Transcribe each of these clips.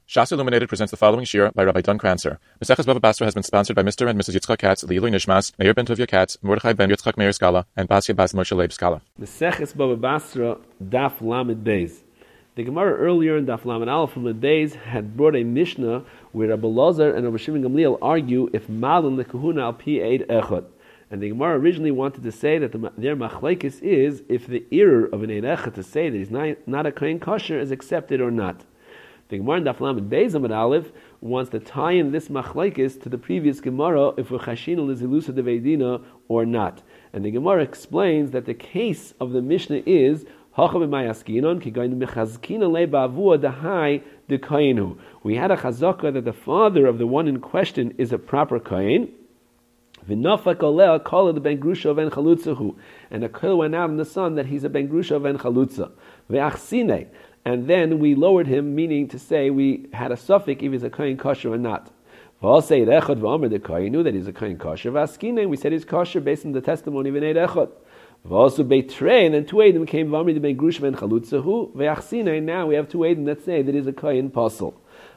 Shas Illuminated presents the following shir by Rabbi Don Kranzer. Maseches Bava Basra has been sponsored by Mr. and Mrs. Yitzchak Katz, Leilui Nishmas, Meir ben Tovia Katz, Mordechai ben Yitzchak Meir Skala, and Basia Bas Moshe Leib Skala. Maseches Bava Basra, Daf Lamed Beis. The Gemara earlier in Daf Lamed Aleph from the days had brought a Mishnah where Rabbi Lazar and Rabbi Shimon Gamliel argue if Malin the Kahuna al Pi Eid Echad. And the Gemara originally wanted to say that their machlekes is if the error of an Eid Echad to say that he's not a kohen kosher is accepted or not. The Gemara in Daf Lamed Beis Amud Aleph wants to tie in this machlekes to the previous Gemara if we're chashina lezilusa deveidina or not. And the Gemara explains that the case of the Mishnah is we had a chazaka that the father of the one in question is a proper kohen. And a kohen went out in the sun that he's a ben grusha ben chalutza. And then we lowered him, meaning to say we had a suffix if he's a kohen kosher or not. We say that he's a kohen kosher. We said he's kosher based on the testimony of an Eid Echad. And then two Eidim came Vamri the ben grusha ben chalutzahu ve'achsinei. Now we have two Eidim that say that he's a kohen pasul.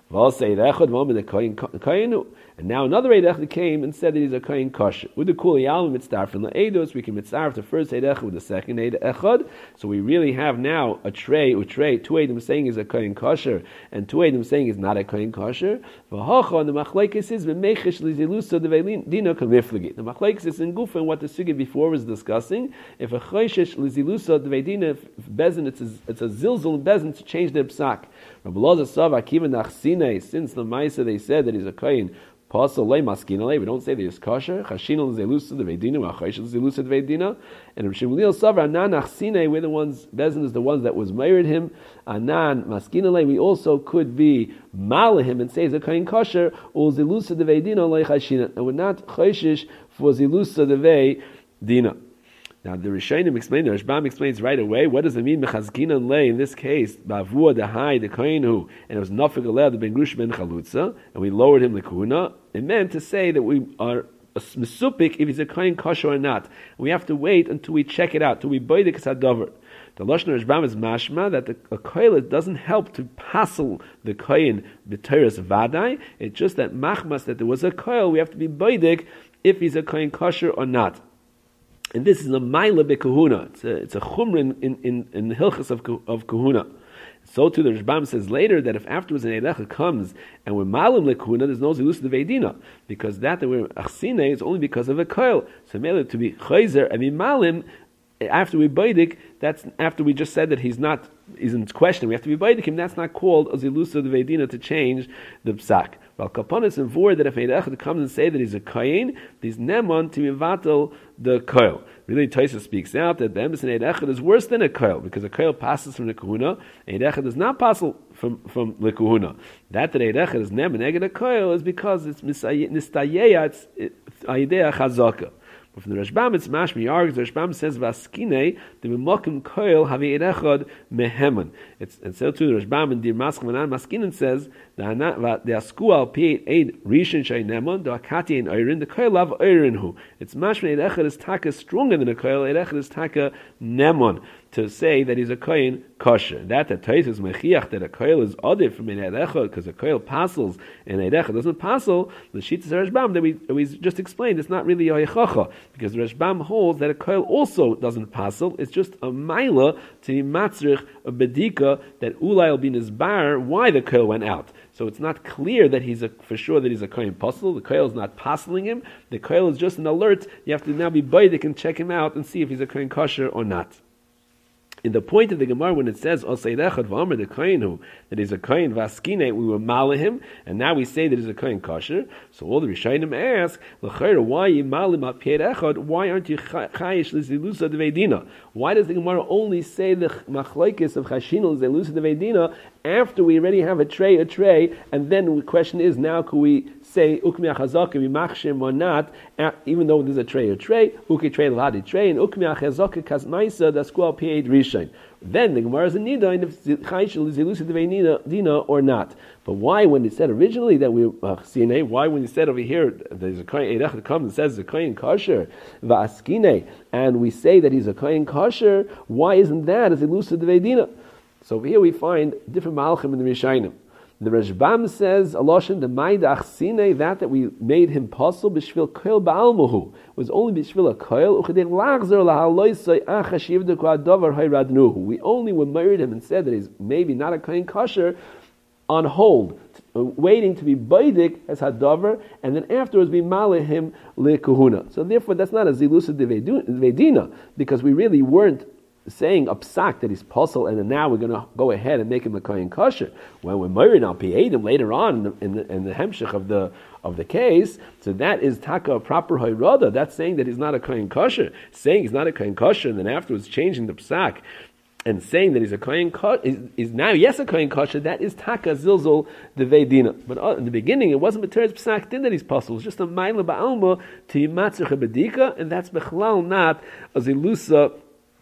And now another Eid Echad came and said that he's a kohen kosher. With the kuli alim mitzvah from the Eidos, we can mitzvah the first Eid Echad with the second Eid Echad. So we really have now a tray, two Eidim saying he's a kohen kosher, and two Eidim saying he's not a kohen kosher. And the machlekes is v'mechish lizilusa deveidina kamiflagi. The machlekes is in Gufa and what the sugi before was discussing. If a choishesh lizilusa deveidina bezin, it's a zilzul bezin to change their psak. Rabbi Lazar sav akiva nachsine. Since the Maisa they said that he's a kohen. We don't say that he's kosher. Chashinal zelusa the veidina, achayshal zelusa the veidina, and Rav Shimon Gamliel Savra anan achsine. We're the ones. Bezin is the ones that was married him. Anan maskinale. We also could be malahim and say he's a kohen kosher. Or zelusa the veidina like chashina, and we're not chayshish for zelusa the veidina. Now the Rishonim explain, the Rashbam explains right away, what does it mean, mechazkinan lei, in this case, bavua dehai, the kohenhu, and it was nafik aleh, the ben grush ben chalutza, and we lowered him lekuna. It meant to say that we are mesupik if he's a kohen kosher or not. We have to wait until we check it out, until we buy the kasadavar. The Lashon Rashbam is mashma that a kohen doesn't help to passel the kohen b'teres vadai. It's just that machmas that there was a kohen, we have to be baidik if he's a kohen kosher or not. And this is a maila bekahuna. It's a chumrin in the hilchas of kahuna. So too the Rashbam says later that if afterwards an Eid Echad comes and we're malim lekahuna, there's no zilus the veidina, because that we're achsine is only because of a koil. So merely to be chayzer and be malim after we baidik, that's after we just said that he's in question. We have to be baidik him. That's not called a zilus the veidina to change the psak. Well, kapanis and vor that if Eid Echad comes and say that he's a kohen, he's nemon to mivatel the koil. Really, Taisa speaks out that the emes in Eid Echad is worse than a koil, because a koil passes from the kahuna. Eid Echad does not pass from the kahuna. That Eid Echad is nemon neged a koil is because it's nistayeya, it's ayidea chazaka. But from the Rashbam, it's mashmi argues. The Rashbam says vaskine the memokim koil havi Eid Echad meheman. And so too the Rashbam in Dir Maskam and Maskinen says the asku al pi Eid rishon shay nemon the akati in oirin the koil av oirin hu. It's mashmi Eid Echad is taka stronger than a koil. Eid Echad is taka nemon to say that he's a kohen kosher. That Tais is mechiach that a koil is other from an Eid Echad because a koil passels and Eid Echad doesn't passel. The Shittas Rashbam that we just explained, it's not really a yechacha, because the Rashbam holds that a koil also doesn't passel. It's just a maila to be matzrich a bedika that ulay will be nizbar why the koil went out. So it's not clear that for sure that he's a kohen pasul. The koil is not passeling him. The koil is just an alert. You have to now be baidik and check him out and see if he's a kohen kosher or not. In the point of the Gemara, when it says Osei Echad v'Amar the Kohen that he's a Kohen vaskine, we were mala him, and now we say that he's a Kohen kosher. So all the Rishonim ask, L'chayr, why you malim at Pied Echad? Why aren't you chayish l'zilusa deveidina? Why does the Gemara only say the machlokes of chashinul l'zilusa deveidina after we already have a tray, and then the question is now can we say ukmi achazaka b'machshim or not, even though there's a tray, uki tray l'hadi tray, and ukmi achazaka kasmaisa daskual Pied Rishon. Then the Gemara is in nida and if chayshel is elusive dina or not. But why, when it said originally that we CNA, why when you said over here there's a kohen Eid Echad comes and says a kohen kosher va'askine, and we say that he's a kohen kosher, why isn't that as elusive dina? So over here we find different malachim in the Rishonim. The Rashbam says, Aloshin the Maidach Sine, that we made him possible, Bishvil Koil Ba'almuhu, was only Bishvil a Koil, Uchadir Lachzer Lahaloisai Achashivdu Kwadavar Hayradnuhu. We only were married him and said that he's maybe not a Kohen Kosher on hold, waiting to be Baidik as Hadavar, and then afterwards we male him Le Kahuna. So therefore that's not a Zilusa de Vedina, because we really weren't saying a psak that he's puzzle, and then now we're going to go ahead and make him a kohen kosher. When we're married, I'll pay him later on in the hemshech of the case. So that is taka proper hayrada. That's saying that he's not a kohen kosher. Saying he's not a kohen kosher, and then afterwards changing the psak and saying that he's a kohen kosher is now yes a kohen kosher. That is taka zilzul devedina. But in the beginning, it wasn't materis psak din that he's puzzle. It's just a ma'ila ba'alma to yimatzur bedika, and that's bechlal not a zilusa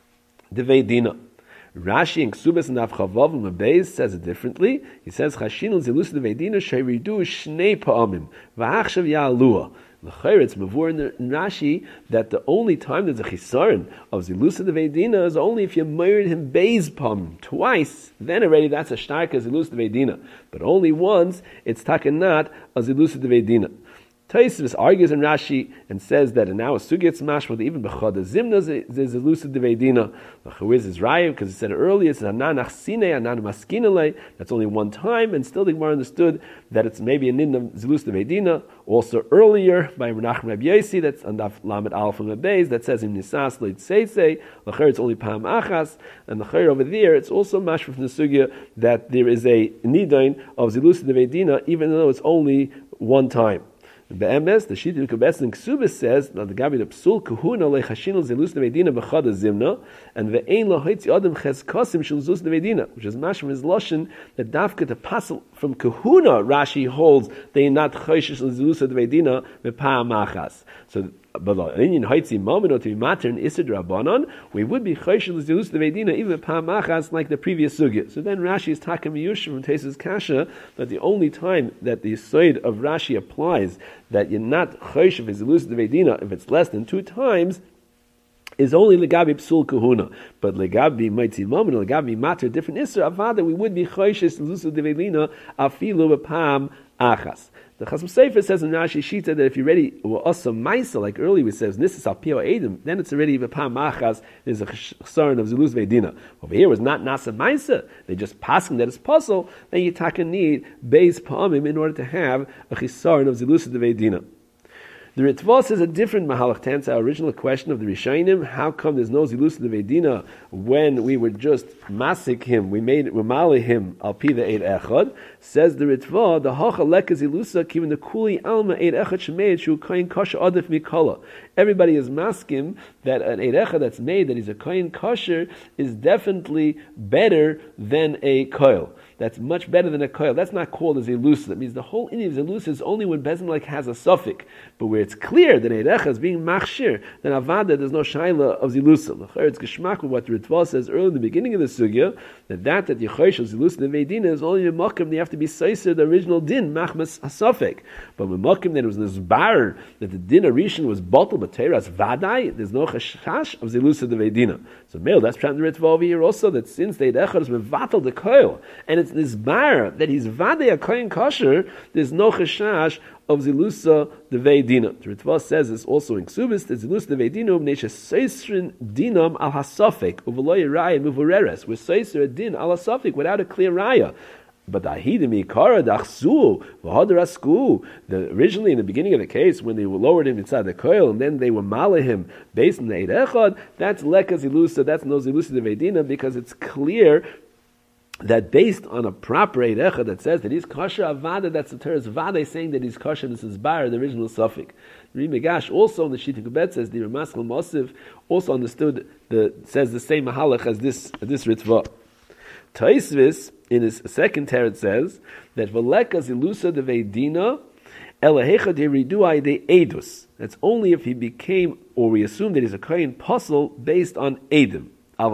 Devei Dina. Rashi in Ksubas and Avchavav and Mabeis says it differently. He says, Chashin Zilus Devei Dina Sheridu Shnei Pa'amim V'achshav Ya'alua. L'chayr, it's mavur in Rashi that the only time there's a chisaron of Zilus Devei Dina is only if you married him Beis Pa'amim twice. Then already that's a shtarka Zilus Devei Dina. But only once, it's takenat a Zilus Devei Dina. Taisvis argues in Rashi and says that now a sugya mashma even b'chad zimna is elusive devedina. The Chawiz is right because it said earlier it's anan achsine anan maskinale. That's only one time, and still the Gemara understood that it's maybe a nidna zelus devedina. Also earlier by Menachem Rabbi Yossi, that's on Daf Lamed Aleph and Beis, that says in Nisas Leit Seisei. L'cher it's only pam achas, and l'cher over there it's also mashma from the sugya that there is a nidain of zelus devedina even though it's only one time. Be'emes, the Shita Kubes in Ksubis says that the Gabi the Psul Kahuna lechashinul zelus nevedina b'chad zimna, and ve'ein lahoitzi adam ches kasim shel zelus nevedina, which is mashma his lashon that dafka the pasal from Kahuna Rashi holds they not chayshish zelus nevedina v'pa'am achas. So, but in haitzi moment or to be matter in Isser Rabbanon, we would be chayshish zelus nevedina even v'pa'am achas like the previous sugya. So then Rashi is takem yusha from Tesis Kasha that the only time that the side of Rashi applies that you're not chayshish zelus nevedina if it's less than 2 times is only legabi psul kahuna, but legabi mighty moment, legabi matter different isra avada we would be chayshish zelus nevedina afilu b'pam achas. The Chasam Sefer says in Rashi Shita that if you're ready also Maisa, like earlier we says Nisas al Pio Edim, then it's already V'pam Achas, there's a chsaron of Zelus Ve'dina. Over here was not Nasa Maisa, they just passing that it's puzzle, then you take a need Beis Pa'amim in order to have a chsaron of Zelus Ve'dina. The Ritva says a different mahalach to answer our original question of the Rishayim. How come there's no zilus devedina when we would just masik him? We mali him al pi the eid echad. Says the Ritva, the hacha leka zilusa kiven the kuli alma eid echad shemeid shu kain kasher adif mikala. Everybody is maskim that an eid echad that's made that he's a kain kasher is definitely better than a koil. That's much better than a koil. That's not called a zilusa. That means the whole idea of zilusa is only when Bezim has a suffix. But where it's clear that Eirecha is being machshir, then avada there's no shaila of zilusa. It's geshmak with what the Ritva says early in the beginning of the sugya that yechosh of zilusa nevedina is only a makom. You have to be seiser the original din machmas hasafik. But when makom that it was nisbar that the din arishin was bottle but teras vadai, there's no chashash of zilusa nevedina. So male, that's trying the Ritva over here also that since the Eirecha is mevatel the koil and it's nisbar that he's vadai a koyin kosher, there's no chashash of zilusa devei dina. The Ritva says this also in Ksubis that zilusa devei dina umnesha seisrin dinam al hasafik uvaloy raya muvureres with seiser din al hasafik without a clear raya. But ahidimi kara dachsu v'hadarasku. Originally in the beginning of the case when they were lowered him inside the koil and then they were mala him based on the eid echad, that's leka zilusa. That's no zilusa devei dina because it's clear that based on a proper Eirecha that says that he's kosher avada, that's the Torah's vada saying that he's kosher, this is bar, the original suffix. Rimegash also in the Shita Kubet says the Ramaskal Mosiv also understood says the same mahalach as this Ritva. Taisvis in his second teretz says that Valeka zilusa devedina elahecha deriduai de edus. That's only if he became, or we assume that he's a kohen puzzle based on edim. But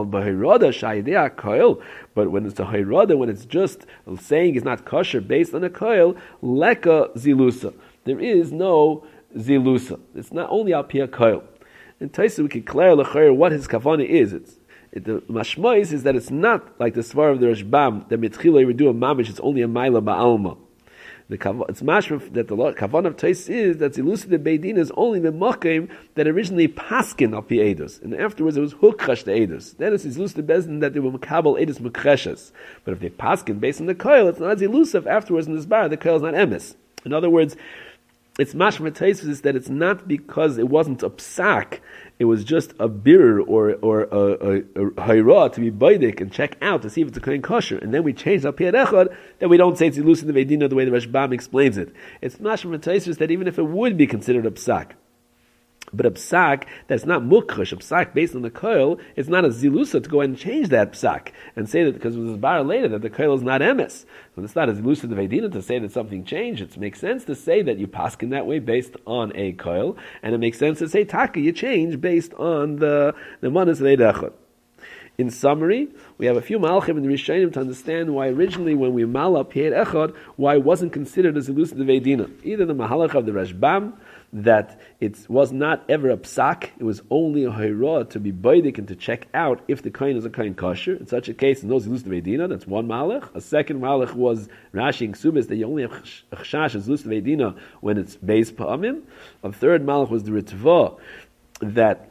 when it's a hayrada, when it's just saying it's not kosher based on a koil, leka zilusa. There is no zilusa. It's not only al pia koil. In Taisa we can clarify what his kavana is. The mashmois is that it's not like the svar of the Rashbam that mitchila you do a mamish. It's only a maila ba'alma. It's mashma that the kavan of Tais is that Zilusa the Beidin is only the makim that originally paskin al pi edus, and afterwards it was hukrash the edus. Then it's Zilusa the Bezdin that they were makabel edus mukreshes. But if they paskin based on the koil, it's not Zilusa. Afterwards in this bar, the koil is not emes. In other words, it's mashma Tais is that it's not because it wasn't a psak. It was just a birr or a hayra to be baidik and check out to see if it's a kohen kosher, and then we change up here echad that we don't say it's ilus in the Vedina the way the Rashbam explains it. It's mashma Taisus that even if it would be considered a psak, but a psak that's not mukrish, a psak based on the koil, it's not a zilusa to go ahead and change that psak and say that because it was bar later that the koil is not emes. So it's not a zilusa the Vedina to say that something changed. It makes sense to say that you paskin that way based on a koil, and it makes sense to say taka you change based on the manas leidachot. In summary, we have a few malachim in the Rishonim to understand why originally when we mal up here echad, why it wasn't considered a zilusa the Vedina. Either the mahalach of the Rashbam, that it was not ever a psak, it was only a hayra to be baidik and to check out if the kohen is a kohen kosher. In such a case, in those ilus vedina, that's one malach. A second malach was Rashi and Ksubis that you only have chashash as ilus vedina when it's beis pa'amim. A third malach was the Ritva that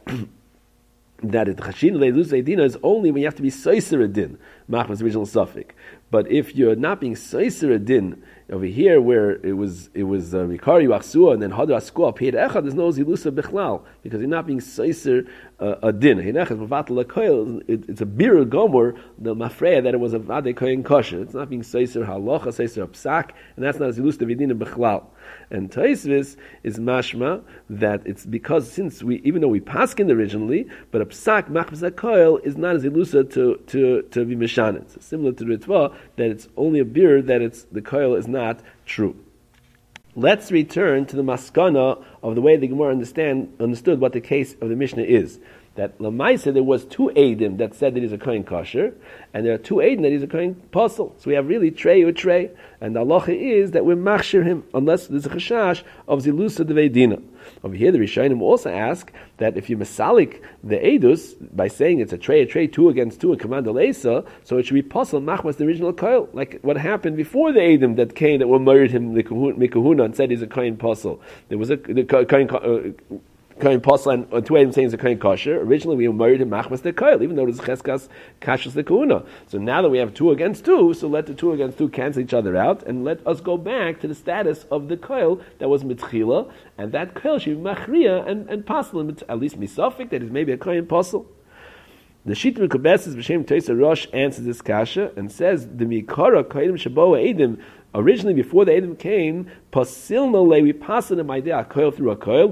it chashin leilus vedina is only when you have to be soiser adin, machmas original suffix. But if you're not being soiser adin over here, where it was Mikari Achsua and then Hadar Askua paid Echad, there's no Zilusa Bechlal, because you're not being Seiser a din. It's a Bir Gomor, the Mafreya, that it was a Vade Kohen Kosher. It's not being Seiser Halacha, Seiser Psak, and that's not Zilusa Vidina Bechlal. And Taisvis is mashma that it's because since even though we paskin originally, but a psak machmas koil is not as ilusa to be mishanet. So similar to the Ritva, that it's only a bir that the koil is not true. Let's return to the maskana of the way the Gemara understood what the case of the Mishnah is. That Lamaisa, there was two Eidim that said that he's a Kohen Kosher, and there are two Eidim that he's a Kohen Posel. So we have really Trey or Trey, and the halacha is that we machshir him, unless there's a Chashash of Zilusa de Veidina. Over here, the Rishonim also ask that if you masalik the Eidus, by saying it's a Trey, 2 against 2, and command Leisa, so it should be Posel, Machmas, the original Koil, like what happened before the Eidim that came, that were murdered him, the Mikahuna, and said he's a Kohen Posel. There was a Kohen Posel and two Eidim saying it's a Kohen Kosher. Originally we married him Machmas the Koil, even though there's Cheskas Kashas the Kahuna. So now that we have 2 against 2, so let the 2 against 2 cancel each other out, and let us go back to the status of the Koil that was Mitchila, and that Koil should be Machriya and Posel, at least Misafik, that is maybe a Kohen Posel. The Shita Mekubeses B'Shem Toisa Rosh answers this kasha and says the Mikara Kohenim Shaboa Eidim. Originally, before the Eidim came, pasilna le, we passed them idea a koil through a koil,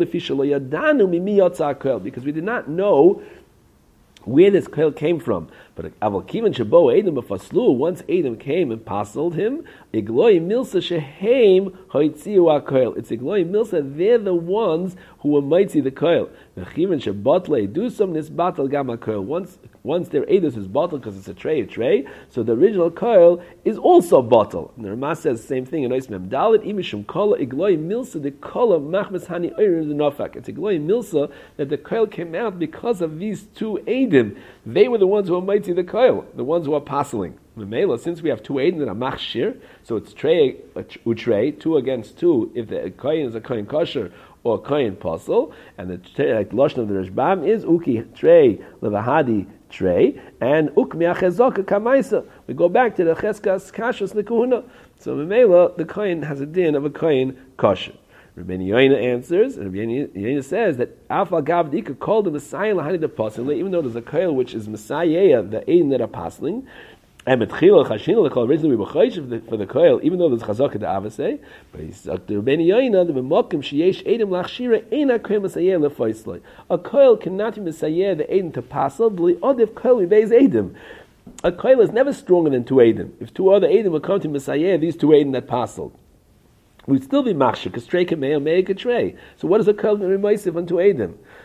because we did not know where this koil came from. But aval kivan shabo Eidim b'faslu, once Eidim came and pasiled him, igloi milsa sheheim hoitziu a koil. It's igloi milsa, they're the ones who were mitzi the koil. V'chivan shabotle do some nisbatal gama koil. Once their Eidos is bottle because it's a tray, so the original koil is also bottle. And the Ramah says the same thing in Ois Mem Dalet, imishum kola igloi milsa, the kola machmas hani oyer the nofak. It's igloi milsa that the koil came out because of these 2 Eidim. They were the ones who are mighty the koil, the ones who are passeling. Since we have 2 Eidim that are machshir, so it's tray, 2 against 2, if the kohen is a kohen kosher, or kohen posel, and the like lashon of the Rashbam is uki trey levahadi trey, and ukmi achezaka kamaisa. We go back to the cheskas kashas nekuna. So memela, the kohen has a din of a kohen kosher. Rabbeinu Yoina answers, and Rabbeinu Yoina says that Alpha Gavdika called the Messiah lahani the posel, even though there's a kohen which is Messiah, the Eidim that are pasling. And Betchila Chashin Lechol originally we were chayshiv for the koil, even though there's chazaka the avasei. But he's the Rabbeinu Yoina the b'mokim sheyesh Eidim lachshira eina koil Messiah lefaisloi. A koil cannot be Messiah the Eidim to pasel. B'li odif koil beis Eidim. A koil is never stronger than 2 Eidim. If 2 other Eidim will come to Messiah, these 2 Eidim that pasel, we'd still be machshir because trei kamei or mei katrei. So what is a koil remaisiv on 2 Eidim?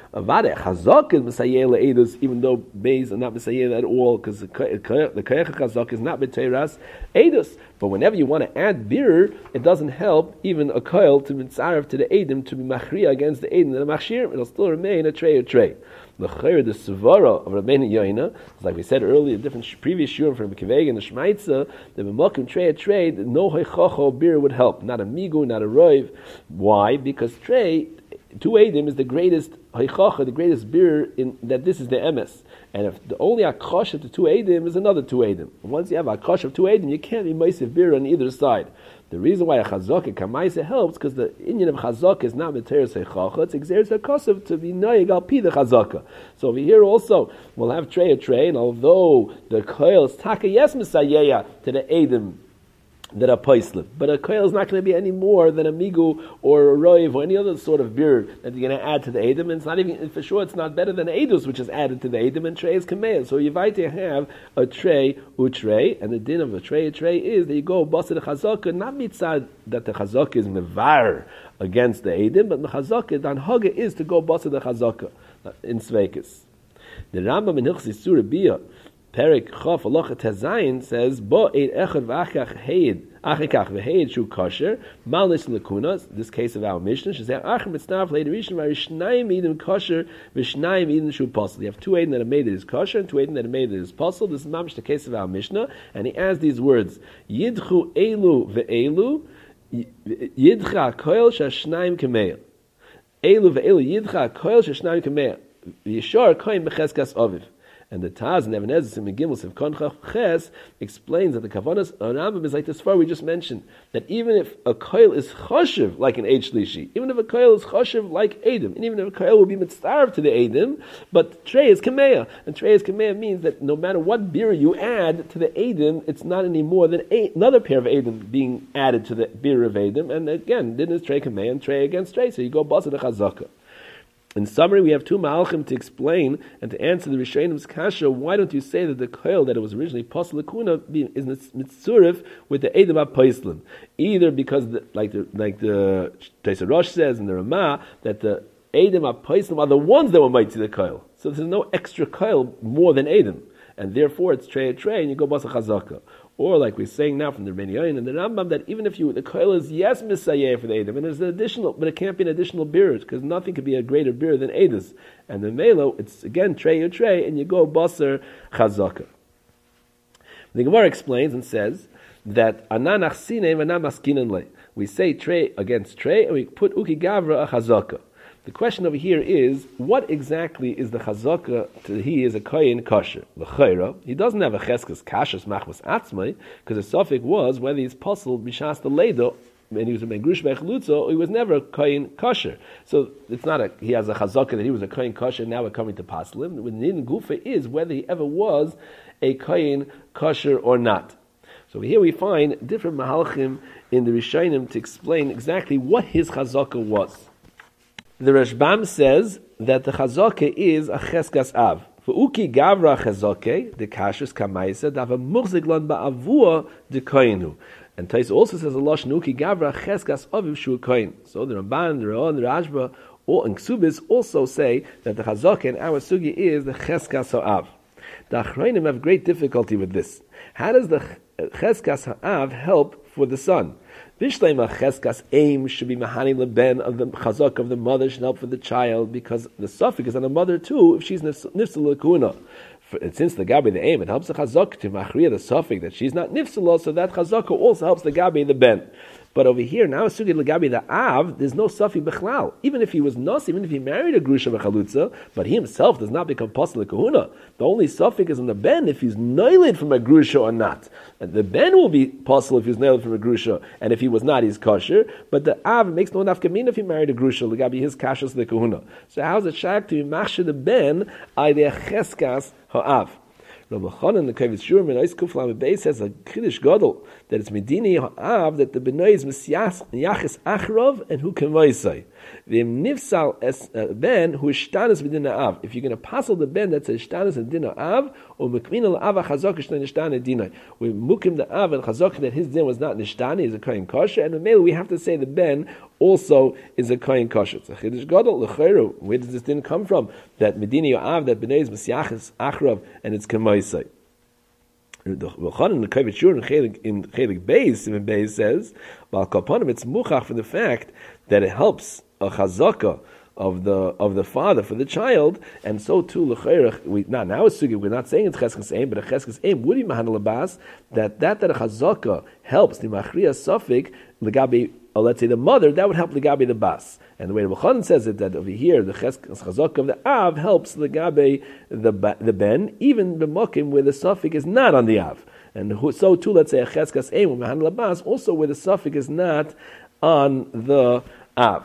Avada chazak is Messiah le'edus, even though beis are not Messiah at all, because the koyach chazak is not b'teiras edus. But whenever you want to add bir, it doesn't help even a koil to mitzaref to the edim to be machriya against the edim that are machshir. It'll still remain a tray. The chayr, the svara of Rabbeinu Yoina, like we said earlier, different previous shiur from Kiveg and the Shmaitza, the b'makim tray, no heichacho beer would help, not a migu, not a roiv. Why? Because tray, two edim is the greatest heichacha, the greatest beer in that this is the emes. And if the only akash of the two edim is another two edim. Once you have akash of two edim, you can't be meisiv beer on either side. The reason why a chazaka kamaisa helps because the inyan of chazaka is not materis heichacha; it's exeris hakasav to be noyeg al pi the chazaka. So over here also we'll have tray, and although the koil is taka yes misayeya to the edim that are paislim, but a koil is not going to be any more than a migu or a roiv or any other sort of beer that you're going to add to the edim. And it's not even, for sure, it's not better than edus, which is added to the edim, and tray is kameah. So you invite to have a tray, utray, and the din of a tray is that you go basa the chazaka, not mitzad that the chazaka is mevar against the edim, but the chazaka, the anhaga is to go basa the chazaka in sveikis. The Rambam in Hilchos Surah Biyah, Perik Chof Halacha Tezayin says, Bo Eid Echad V'Achach Heid Achikach V'Heid Shu Kosher Malnis Lekunas. This case of our Mishnah, she said, Achim Mitznaf Leid Rishon V'Rishnayim Edim Kosher V'Shnayim Edim Shu Posel. You have two Edim that are made that is kosher and two Edim that are made that is posel. This is mamish the case of our Mishnah, and he adds these words: Yidchu Elu Ve'Elu Yidcha Koil Shashnayim Kameil. Elu Ve'Elu Yidcha Koil Shashnayim Kameil. Yishar Koim B'Cheskas Aviv. And the Taz and Even Ezra in Gimel Siv Kon Ches explains that the Kavanas Rambam is like this far we just mentioned, that even if a koil is choshev like an Eid Shlishi, even if a koil is choshev like Edim, and even if a koil will be mitzarv to the Edim, but trey is kameya, and trey is kameya means that no matter what beer you add to the Edim, it's not any more than another pair of Edim being added to the beer of Edim, and again, then is trey kameya and trey against trey, so you go basa the chazaka. In summary, we have two malachim to explain and to answer the Rishonim's kasha. Why don't you say that the koil that it was originally posel lekuna is mitzurif with the edim ha-poislim? Either because, like the Tosfos Rosh says in the Ramah, that the edim ha-poislim are the ones that were mighty to the koil. So there's no extra koil more than edim, and therefore it's trey and you go basa chazaka. Or like we're saying now from the Rebbeinu Yoin and the Rambam, that even if the koil is yes misayeh for the edim, and there's an additional, but it can't be an additional beer because nothing could be a greater beer than edus. And the melo, it's again tray, and you go basar chazaka. The Gemara explains and says that ananach sinei v'anam askinan le. We say tray against tray, and we put uki gavra a chazaka. The question over here is, what exactly is the chazaka to he is a koyin kosher? L'chayra, he doesn't have a cheskes kashas machmas atzmai, because the suffix was whether he's posel b'shas the leido, and he was a megrush b'echlutzo, or he was never a koyin kosher. So it's not he has a chazaka that he was a koyin kosher, now we're coming to pasel him. The nidin gufa is whether he ever was a koyin kosher or not. So here we find different mahalchim in the Rishonim to explain exactly what his chazaka was. The Rashbam says that the chazaka is a cheskas av. For uki gavra chazake, the kashrus kamaisa, dava murziglan ba'avua de koinu. And Tais also says a lashon uki gavra cheskas aviv shu koin. So the Ramban, the Ra'on, the Rashba, and Ksubis also say that the chazaka in our sugi is the cheskas av. The Achronim have great difficulty with this. How does the cheskas av help for the son? Vishlema cheskas aim should be mahani leben of the chazak of the mother should help for the child because the suffix is on the mother too if she's nifsal lakuna. Since the gabi the aim, it helps the chazak to machriya the suffix that she's not nifsala, so that chazaka also helps the gabi the ben. But over here now, sugi l'gabi the av, there's no suffix bechlal. Even if he was nos, even if he married a grusha v'chalutza, but he himself does not become posel kahuna. The only suffix is on the ben if he's noiled from a grusha or not. And the ben will be posel if he's noiled from a grusha, and if he was not, he's kosher. But the av makes no nafkamin if he married a grusha l'gabi his kashas the kahuna. So how's it shak to be machshir the ben aydei cheskas ha'av? Rabbi Chanan, the Kavitz Shurman, Ois Kuflam Beis says a Kiddush Gadol that it's Medini Ha'av that the Benoy is Mesias Yachis Achrov and who can voice. The Nifsal es Ben who is Shtanis within the Av. If you're going to passel the Ben that says Shtanis and Din Av or Mekmin al Av Chazak Shtan Nishtani Dinai. We mukim the Av and Chazak that his din was not Nishtani is a kohen kosher, and the male we have to say the Ben also is a kohen kosher. It's a chiddush gadol l'chayru. Where does this din come from? That medina yoav, that b'nei is Mesiachas achrav, and it's kemaisai. The Chanan in the Kavit Shur in Chelik Beis, even Beis says, Bal Kapanim, it's muchach for the fact that it helps a chazaka of the father for the child, and so too l'chayr. Now it's sugi. We're not saying it's cheskes aim, but a cheskes aim would be mahanel labas that a chazaka helps the machriya suffik legabi. Or let's say the mother, that would help legabe the bas. And the way the B'chanan says it, that over here the chazaka of the av helps legabe the ben, even the mokim where the suffix is not on the av. And so too, let's say a cheskas eim mahan labas, also where the suffix is not on the av.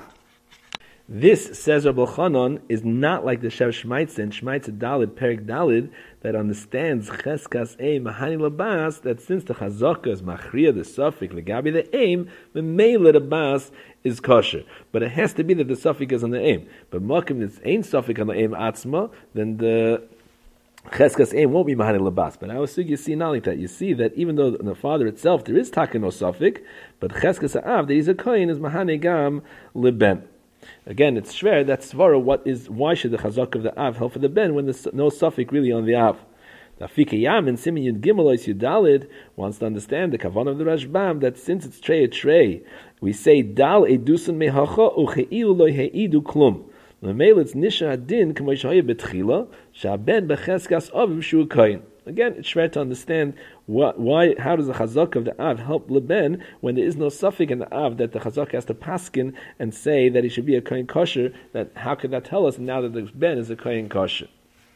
This, says Rabbi Chanan, is not like the Shev Shmaitze and Shmaitze Dalid, Perik Dalid, that understands Cheskas Eim Mahani Labas, that since the Chazaka is Machriya, the suffix, Legabi the Aim, the Mele the Bas is kosher. But it has to be that the suffix is on the Aim. But Makim, it's ain't suffix on the Aim Atzma, then the Cheskas Eim won't be Mahani Labas. But our sugi, you see not like that. You see that even though in the father itself there is Taka no suffix, but Cheskas Ha'av, that he's a Kohen, is Mahani Gam Leben. Again, it's shver. That's svara. Why should the chazak of the av help for the ben when there's no suffix really on the av? The Afika Yam and Simin Yud Gimel Ois Yudalid wants to understand the kavan of the Rashbam that since it's trey, we say dal edusun mehacha ucheilu lo heidu klum. L'meil it's nisha adin k'moy shahaya betchila shaben becheskas aviv shu kain. Again, it's shver to understand why. How does the chazak of the av help leben when there is no suffix in the av that the chazak has to paskin and say that he should be a kohen kosher? That how could that tell us now that the ben is a kohen kosher?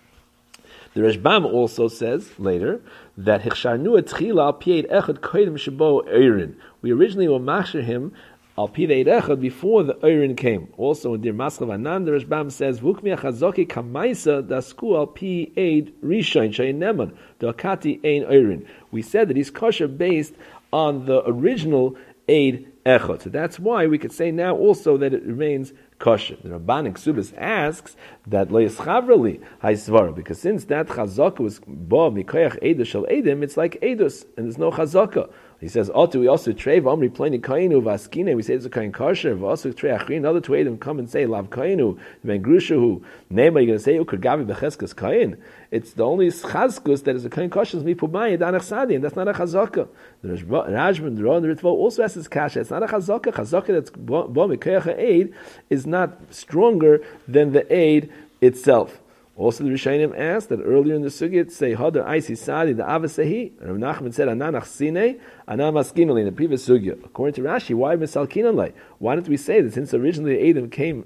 The Rashbam also says later that hichsharnu etchila al pied echad koydem shebo eirin. We originally were machshir him al pied echad before the eirin came. Also in Dir Maslav Anan, the Rashbam says vukmi achazoki kamaisa dasku al pied rishon shayin neman doakati ein eirin. We said that he's kosher based on the original aid echad. So that's why we could say now also that it remains kosher. The Rabban Ksubis asks that lo yischavrali haisvara, because since that chazaka was bo mikoyach edus shel edim, it's like edus and there's no chazaka. He says, "Otu we also trei v'omri pleni kainu v'askine." We say it's a kain kosher. V'asu trei achri. Another two edim come and say lav kainu ben grushahu. Nema, you're going to say ukur gavi becheskas kain. It's the only chazkus that is a kain kosher is mipumayid anach sadi, and that's not a chazaka. The Rajman, the Ron, the Ritva also has this kasha. It's not a chazaka. Chazaka that's bo mikoyach aid is not stronger than the aid itself. Also, the Rishonim asked that earlier in the sugya say Hadar Aisi Sadi the Avasehi, and Rav Nachman said Ananach Sine, Anam Askinali in the previous sugya. According to Rashi, why Misalkinalai? Why don't we say that since originally Adam came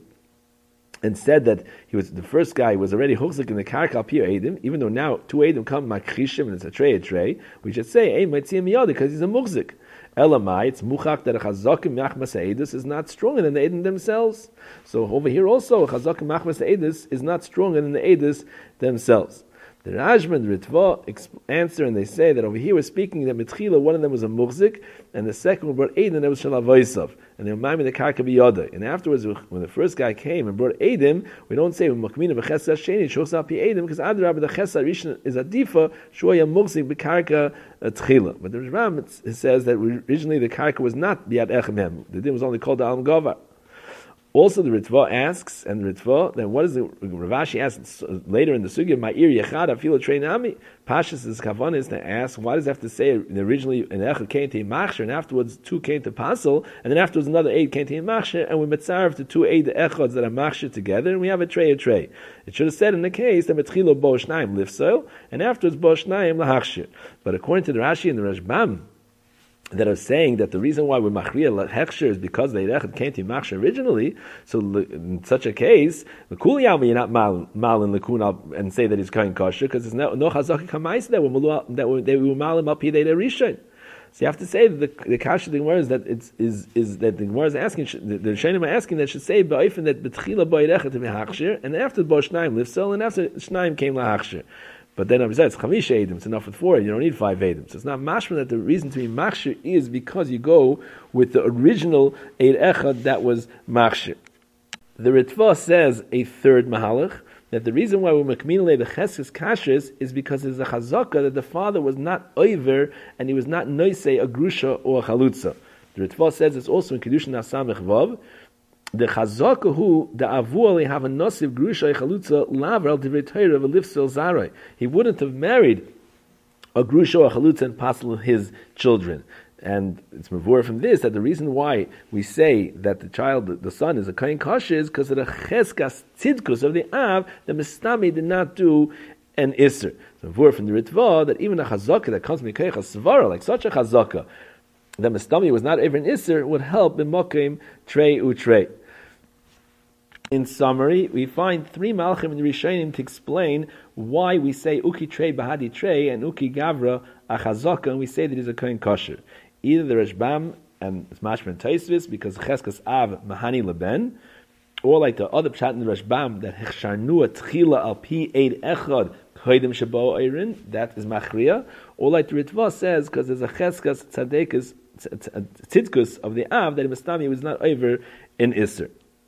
and said that he was the first guy was already hooksik in the karka pia Adam, even though now two Adam come makrishim and it's a tray, we should say Ein Maitziyam Yad because he's a muhzik. Elamai, it's muchak that a chazakim machmas edus is not stronger than the edus themselves. So over here also, a chazakim machmas edus is not stronger than the edus themselves. The Rajman, the Ritva answer, and they say that over here we're speaking that mitchila one of them was a muhzik, and the second one brought Edom, and that was shalavoisav, and they remind me the karka biyada. And afterwards, when the first guy came and brought Edom, we don't say makmina v'chesed sheni shosal pi Edom, because adrab the chesed rishon is adifa shoya muhzik b'karka tchila. But the Rambam says that originally the karka was not biyad echem, the din was only called the alam gavar. Also, the Ritva asks, and the Ritva, then what is the Ravashi asks later in the sugya? Ma'ir yechad afilo treinami. Pashas' kavan is to ask, why does it have to say originally an echad came to machshir, and afterwards two came to pasel, and then afterwards another aid came to machshir, and we mitzarv to two aid echads that are machshir together, and we have a tray. It should have said in the case that metchilo bo shnaim lifsoil, and afterwards bo shnaim lahachshir. But according to the Rashi and the Rashbam, that are saying that the reason why we're machriya hechsher is because the Eirechad came to machsher originally. So in such a case, the kuliyama you're not mal in lekun and say that he's kain kosher because there's no chazaka kamais that we were mal him up here rishon. So you have to say that the kasha of the Gemara is that is that the Gemara is asking, the Rishonim are asking that should say ba'ifin that betchila ba'irechad to be hachsher, and after bo shnaim lifsel, and after shnaim came lahachsher. But then besides, chamisha edim, it's enough with 4. You don't need 5 edim. So it's not mashma that the reason to be machshir is because you go with the original eid echad that was machshir. The Ritva says a third mahalach, that the reason why we're makminale the cheskes kashrus is because there's a chazaka that the father was not oiver and he was not noisei a grusha or a chalutza. The Ritva says it's also in Kedushin Asamech Vav. The Chazaka who the Avuali have a nosiv grusha chalutza lavar divrei Torah v'lifsel zarai. He wouldn't have married a grusha or a chalutza and passel his children. And it's mavur from this that the reason why we say that the child, the son, is a kain kasher is because of the cheskas tzidkus of the av, the mistami did not do an isser. So mavur from the Ritva that even a chazaka that comes from Mikeich svara, like such a chazaka, the mistami was not ever an isser, would help in mokim trei utrei. In summary, we find three malachim in the Rishonim to explain why we say uki trei bahadi trei and uki gavra achazaka, and we say that he's a kohen kosher. Either the Rashbam and it's mashman taisvis because cheskas av mahani leben, or like the other pshat in the Rashbam that hechsharnu tchila al pi eid echad koidim shabo eirin, that is machria, or like the Ritva says because there's a cheskas tzadekus tzidkus of the av that mistami was not over in Isser.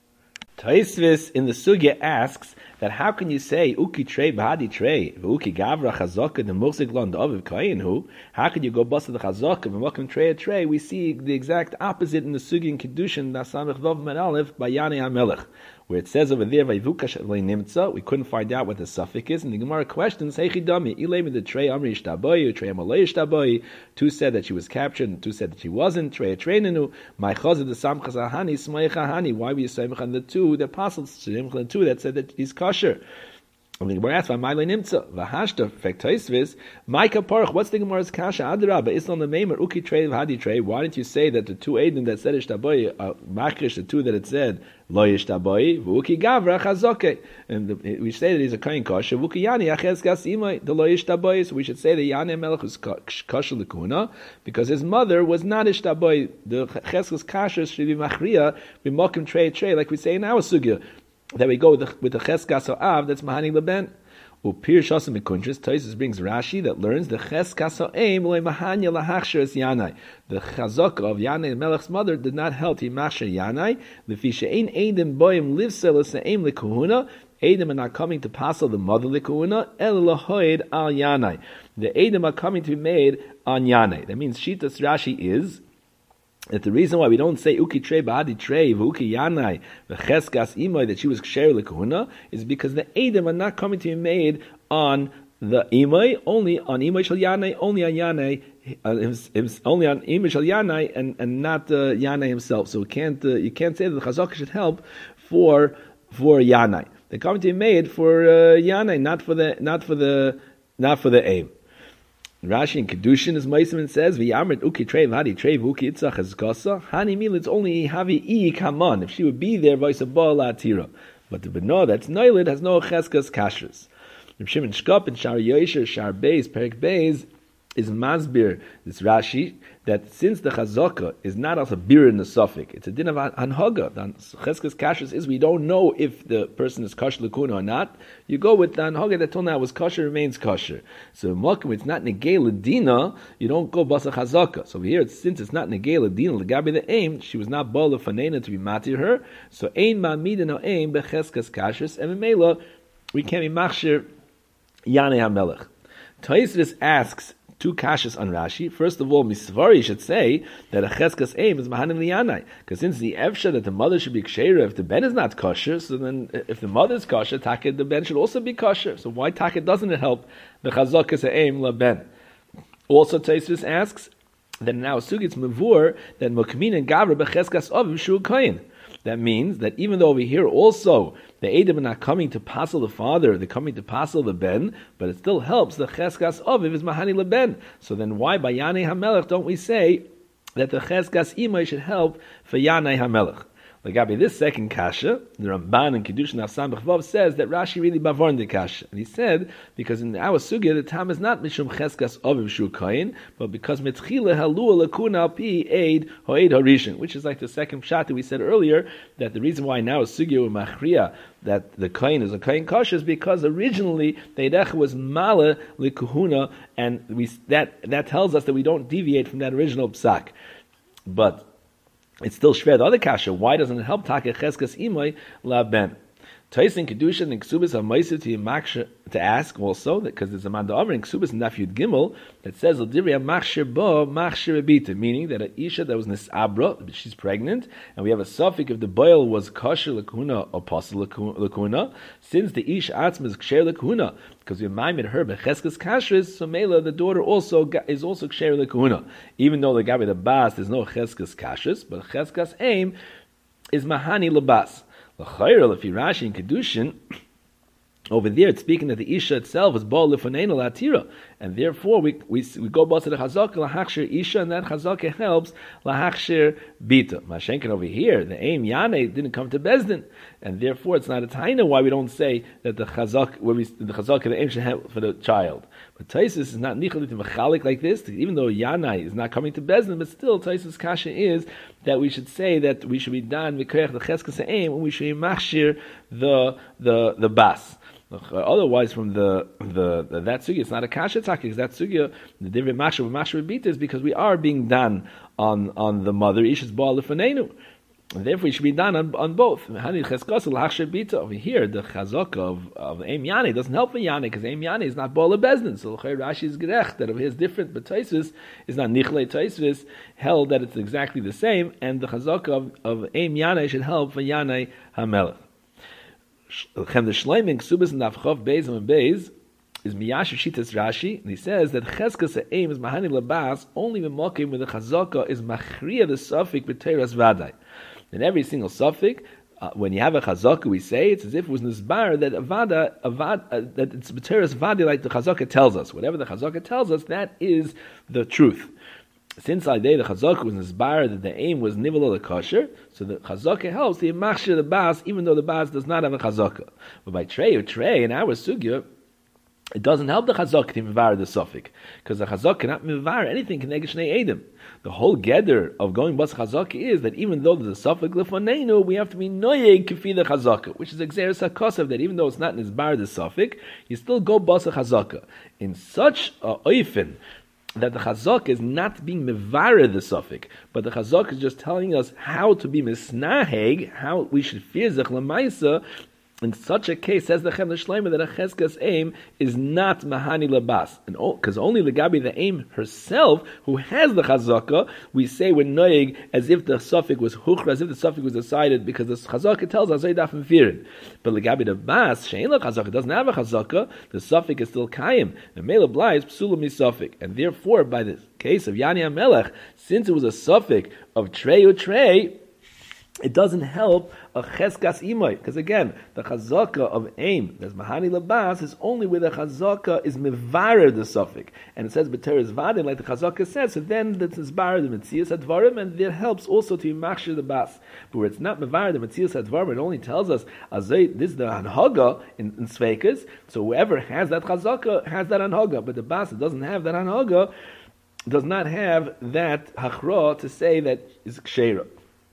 Taisvis in the Sugya asks that how can you say uki trei bahadi trei uki gavra chazaka the mursik lond aviv kayin hu? How could you go bust the chazaka and welcome trei a trei? We see the exact opposite in the Sugya in Kedushin Nasamech Vav Men Aleph by Yanei HaMelech, where it says over there vayvukash nimtza. We couldn't find out what the suffix is, and the Gemara questions heichi dami ilay the trei amri ishtaboy trei amalei ishtaboy. Two said that she was captured, and two said that she wasn't. Trei treinenu my chazad the samchas ahani smaycha hani. Why were you saying on the two the apostles the two that said that he's kosher? And the Gemara asked, "V'maylei nimtza v'hashta fektoisvis Micah Paruch." What's the Gemara's kasha? Adarabba, it's on the meimer uki trei v'hadi trei. Why didn't you say that the two Eidim that said ishtaboy makrish the two that it said lo ishtaboy v'uki gavra chazokeh? And we say that he's a kain kosher. V'uki yani achezkas imay the lo ishtaboy. So we should say that Yanei Melech was kosher l'kuna because his mother was not ishtaboy. The chezkas kasher should be machria b'mokim trei like we say in our sugya. That we go with the cheskas av that's mahani leben. Upir shasam mikuntres. Taisus brings Rashi that learns the cheskas aim loy mahanya lahachsher es yanai. The chazaka of Yanei Melech's mother did not help him machsher yanai. Lefisha ein edim boim livsel es aim lekuhuna. Edim are not coming to passel the mother lekuhuna el lahoid al yanai. The edim are coming to be made on yanai. That means shitas Rashi is that the reason why we don't say uki trei ba'adi trei v'uki yanai v'cheskas imoy that she was ksher l'kuhuna is because the edim are not coming to be made on the imoy, only on imoy shel yanai, only on yanai, only on imoy shel yanai, and not yanai himself. So you can't say that the chazaka should help for yanai. They're coming to be made for yanai, not for the aim. Rashi in Kedushin is Meisim and says v'yamrit uki trei v'hadi trei v'uki itzach ezkasa hani mil it's only havi I kaman if she would be there v'isa ba'al atira, but the beno that's noilid has no cheskas kashrus. Reb Shimon Shkop in Shar Yosher Shar Beis Perek Beis is masbir this Rashi that since the chazaka is not also bir in the suffix, it's a din of anhaga. The cheskas kashrus is we don't know if the person is kosher l'kuna or not. You go with the anhaga that till now was kosher remains kosher. So mokum it's not negay l'dina. You don't go basa chazaka. So here since it's not negay l'dina l'gabi the aim, she was not bala fanena to be matir her. So ein ma'amida no aim becheskas kashrus and memela we can't be machshir Yanei HaMelech. Taisvis asks two kashas on Rashi. First of all, Misvari should say that a cheskas aim is mahanim liyanai, because since the efsha that the mother should be kshera if the ben is not kosher, so then if the mother is kosher, taked the ben should also be kosher. So why taked doesn't it help the chazakas aim la ben? Also, Taisvis asks that now sugits mavur that mukmin and gavra becheskas aviv shu kain. That means that even though over here also the Edom are not coming to passel the father, they're coming to passel the ben, but it still helps the cheskas aviv is mahani leben. So then why by Yanei HaMelech don't we say that the cheskas imay should help for Yanei HaMelech? Lagabi this second kasha, the Ramban in Kedushin Afsam B'chvav says that Rashi really bavarn the kasha, and he said because in our sugya the time is not mishum cheskas aviv shu kain, but because mitchila halua lakuna al pi aid hoed harishin, which is like the second pshat that we said earlier that the reason why now sugya with machria that the kain is a kain kasha is because originally the edech was mala likuhuna, and that tells us that we don't deviate from that original psak, but it's still shver the other kasha. Why doesn't it help take cheskas imay la ben? Taisin Kedushin and Ksubis have Maisa to ask also, because there's a Manda in Ksubis and Nafyud Gimel that says, L'dirya Machshir Bo, Machshir Ebita, meaning that an Isha that was Nisabra, she's pregnant, and we have a suffix if the boil was Kosher Lakuna or Posel Lakuna, since the Ish Atzma is Ksher Lakuna, because we maimed her Becheskes Kashris, so Mela, the daughter is also Ksher Lakuna. Even though the Gabi the Bas, there's no Cheskes Kashris, but Cheskes Aim is Mahani Labas. L'chayr, if you Rashi and Kedushin, over there it's speaking that the Isha itself is Baal Lefanenu Latira, and therefore we go back to the Chazaka Lahachshir Isha, and that Chazaka helps Lahachshir Bita. Mashenkin over here, the Aim Yane didn't come to Bezdin, and therefore it's not a taina why we don't say that the Chazaka, the Aim should help for the child. But Taisus is not nichalik to mechalik like this, even though Yanai is not coming to Bezdin, but still Taisus Kasha is that we should say that we should be done v'koyach the Cheskes Aim, and we should be machshir the bas. Otherwise, from that sugya, it's not a kasha tzaki, because that sugya, the divrei machshir bita, is because we are being done on the mother, Ish's Baal Lefanenu. And therefore, it should be done on both. Over here, the chazaka of Eim Yane doesn't help for Yane, because Eim Yane is not Baal Bezdin. So Rashi is gerech that over here is different, but Tosfos is not Nichlei. Tosfos held that it's exactly the same, and the chazaka of Eim Yane should help for Yane HaMelech. The Shleiming Subas and Nafchov Beis and Beis is Miyashiv Shitas Rashi, and he says that Cheskes Eim is Mahani Labas only when Mokim with the chazaka is Machriya the suffix b'Teiras Vadai. In every single suffix, when you have a chazaka, we say it's as if it was nisbar that that it's b'Teiras Vadai, like the chazaka tells us. Whatever the chazaka tells us, that is the truth. Since I day the chazaka was nisbar that the aim was nivel the kosher, so the chazaka helps the machshir the bas, even though the bas does not have a chazaka. But by trey in our sugya, it doesn't help the chazaka to mivar the suffix, because the chazaka cannot mivar anything connected shnei edim. The whole gather of going bas chazaka is that even though there's a suffix lefonenu, we have to be noyeg kifi the chazaka, which is exeris hakosav, that even though it's not nisbar the suffix, you still go bas chazaka in such a oifen that the chazak is not being mevarer the suffix, but the chazak is just telling us how to be misnaheg, how we should fear zech lemaisa. In such a case, says the Chem Shleimer, that a Cheskes Aim is not Mahani Labas, and because only the Gabi the Aim herself, who has the Chazaka, we say we're noyeg as if the suffix was huchra, as if the suffix was decided, because the Chazaka tells us Zaydaf and Firin. But the Gabi the Bas, Shein la Chazaka, doesn't have a Chazaka, the suffix is still Kayim. The Mela Blai is Psulam suffix, and therefore, by the case of Yani HaMelech, since it was a suffix of Trey or Trey, it doesn't help a cheskas imoy, because again, the chazaka of aim, that's mahani labas, is only where the chazaka is mevarer the suffix, and it says b'teres vadim, like the chazaka says. So then it's mevarer the metzias advarim, and that helps also to machshir the bas. But where it's not mevarer the metzias advarim, it only tells us this is the anhaga in sveikas. So whoever has that chazaka has that anhaga, but the bas that doesn't have that anhaga does not have that hachra to say that is ksheira.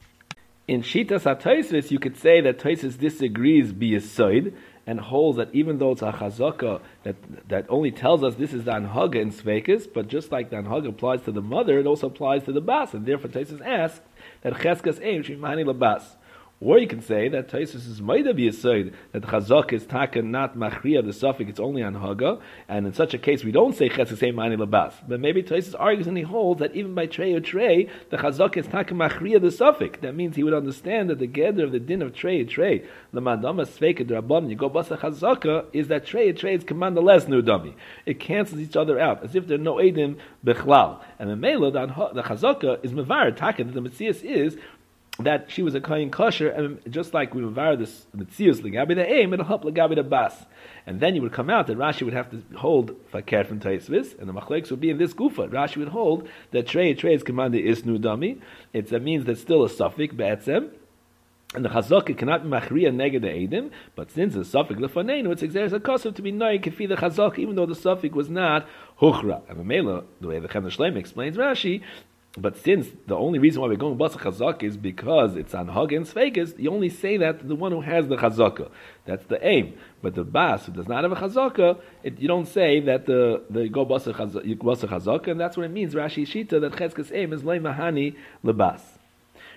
In Shitas HaTosfos, you could say that Tosfos disagrees b'yesod and holds that even though it's a chazaka that only tells us this is the anhaga in sveikas, but just like the anhaga applies to the mother, it also applies to the bas, and therefore Tosfos asks that cheskas aim should be mahani labas. Or you can say that Tosfos is maida b'yesod, that chazaka is taka not machriya the suffix, it's only anhaga, and in such a case we don't say cheskas aim mahani labas. But maybe Tosfos argues and he holds that even by trey or trey, the chazaka is taka machriya the suffix. That means he would understand that the gather of the din of trey or trey, the madama sveika drabban, you go basa chazaka, is that trey or trey is command less nudami. It cancels each other out, as if there are no edim bechlal. And the mela, the chazaka is mevar taka, that the Metzias is that she was a kohen kosher, and just like we mevar this Metzius legabi the aim, it'll help legabi the bas. And then you would come out that Rashi would have to hold fakir from Tosfos, and the machlekes would be in this gufa. Rashi would hold that trey is commanded isnu dami. That means that's still a suffix be'etzem, and the chazaka cannot be machriya neged the edim. But since the suffix lefanenu, it's exeres hakosav to be noy kefi the chazaka, even though the suffix was not huchra. And the way the Chem Shleim explains Rashi. But since the only reason why we're going basa chazaka is because it's on hag and sveikas, you only say that to the one who has the chazaka. That's the aim. But the bas who does not have a chazaka, you don't say that the go basa chazaka, and that's what it means. Rashi Shita that cheskas aim is lei mahani lebas.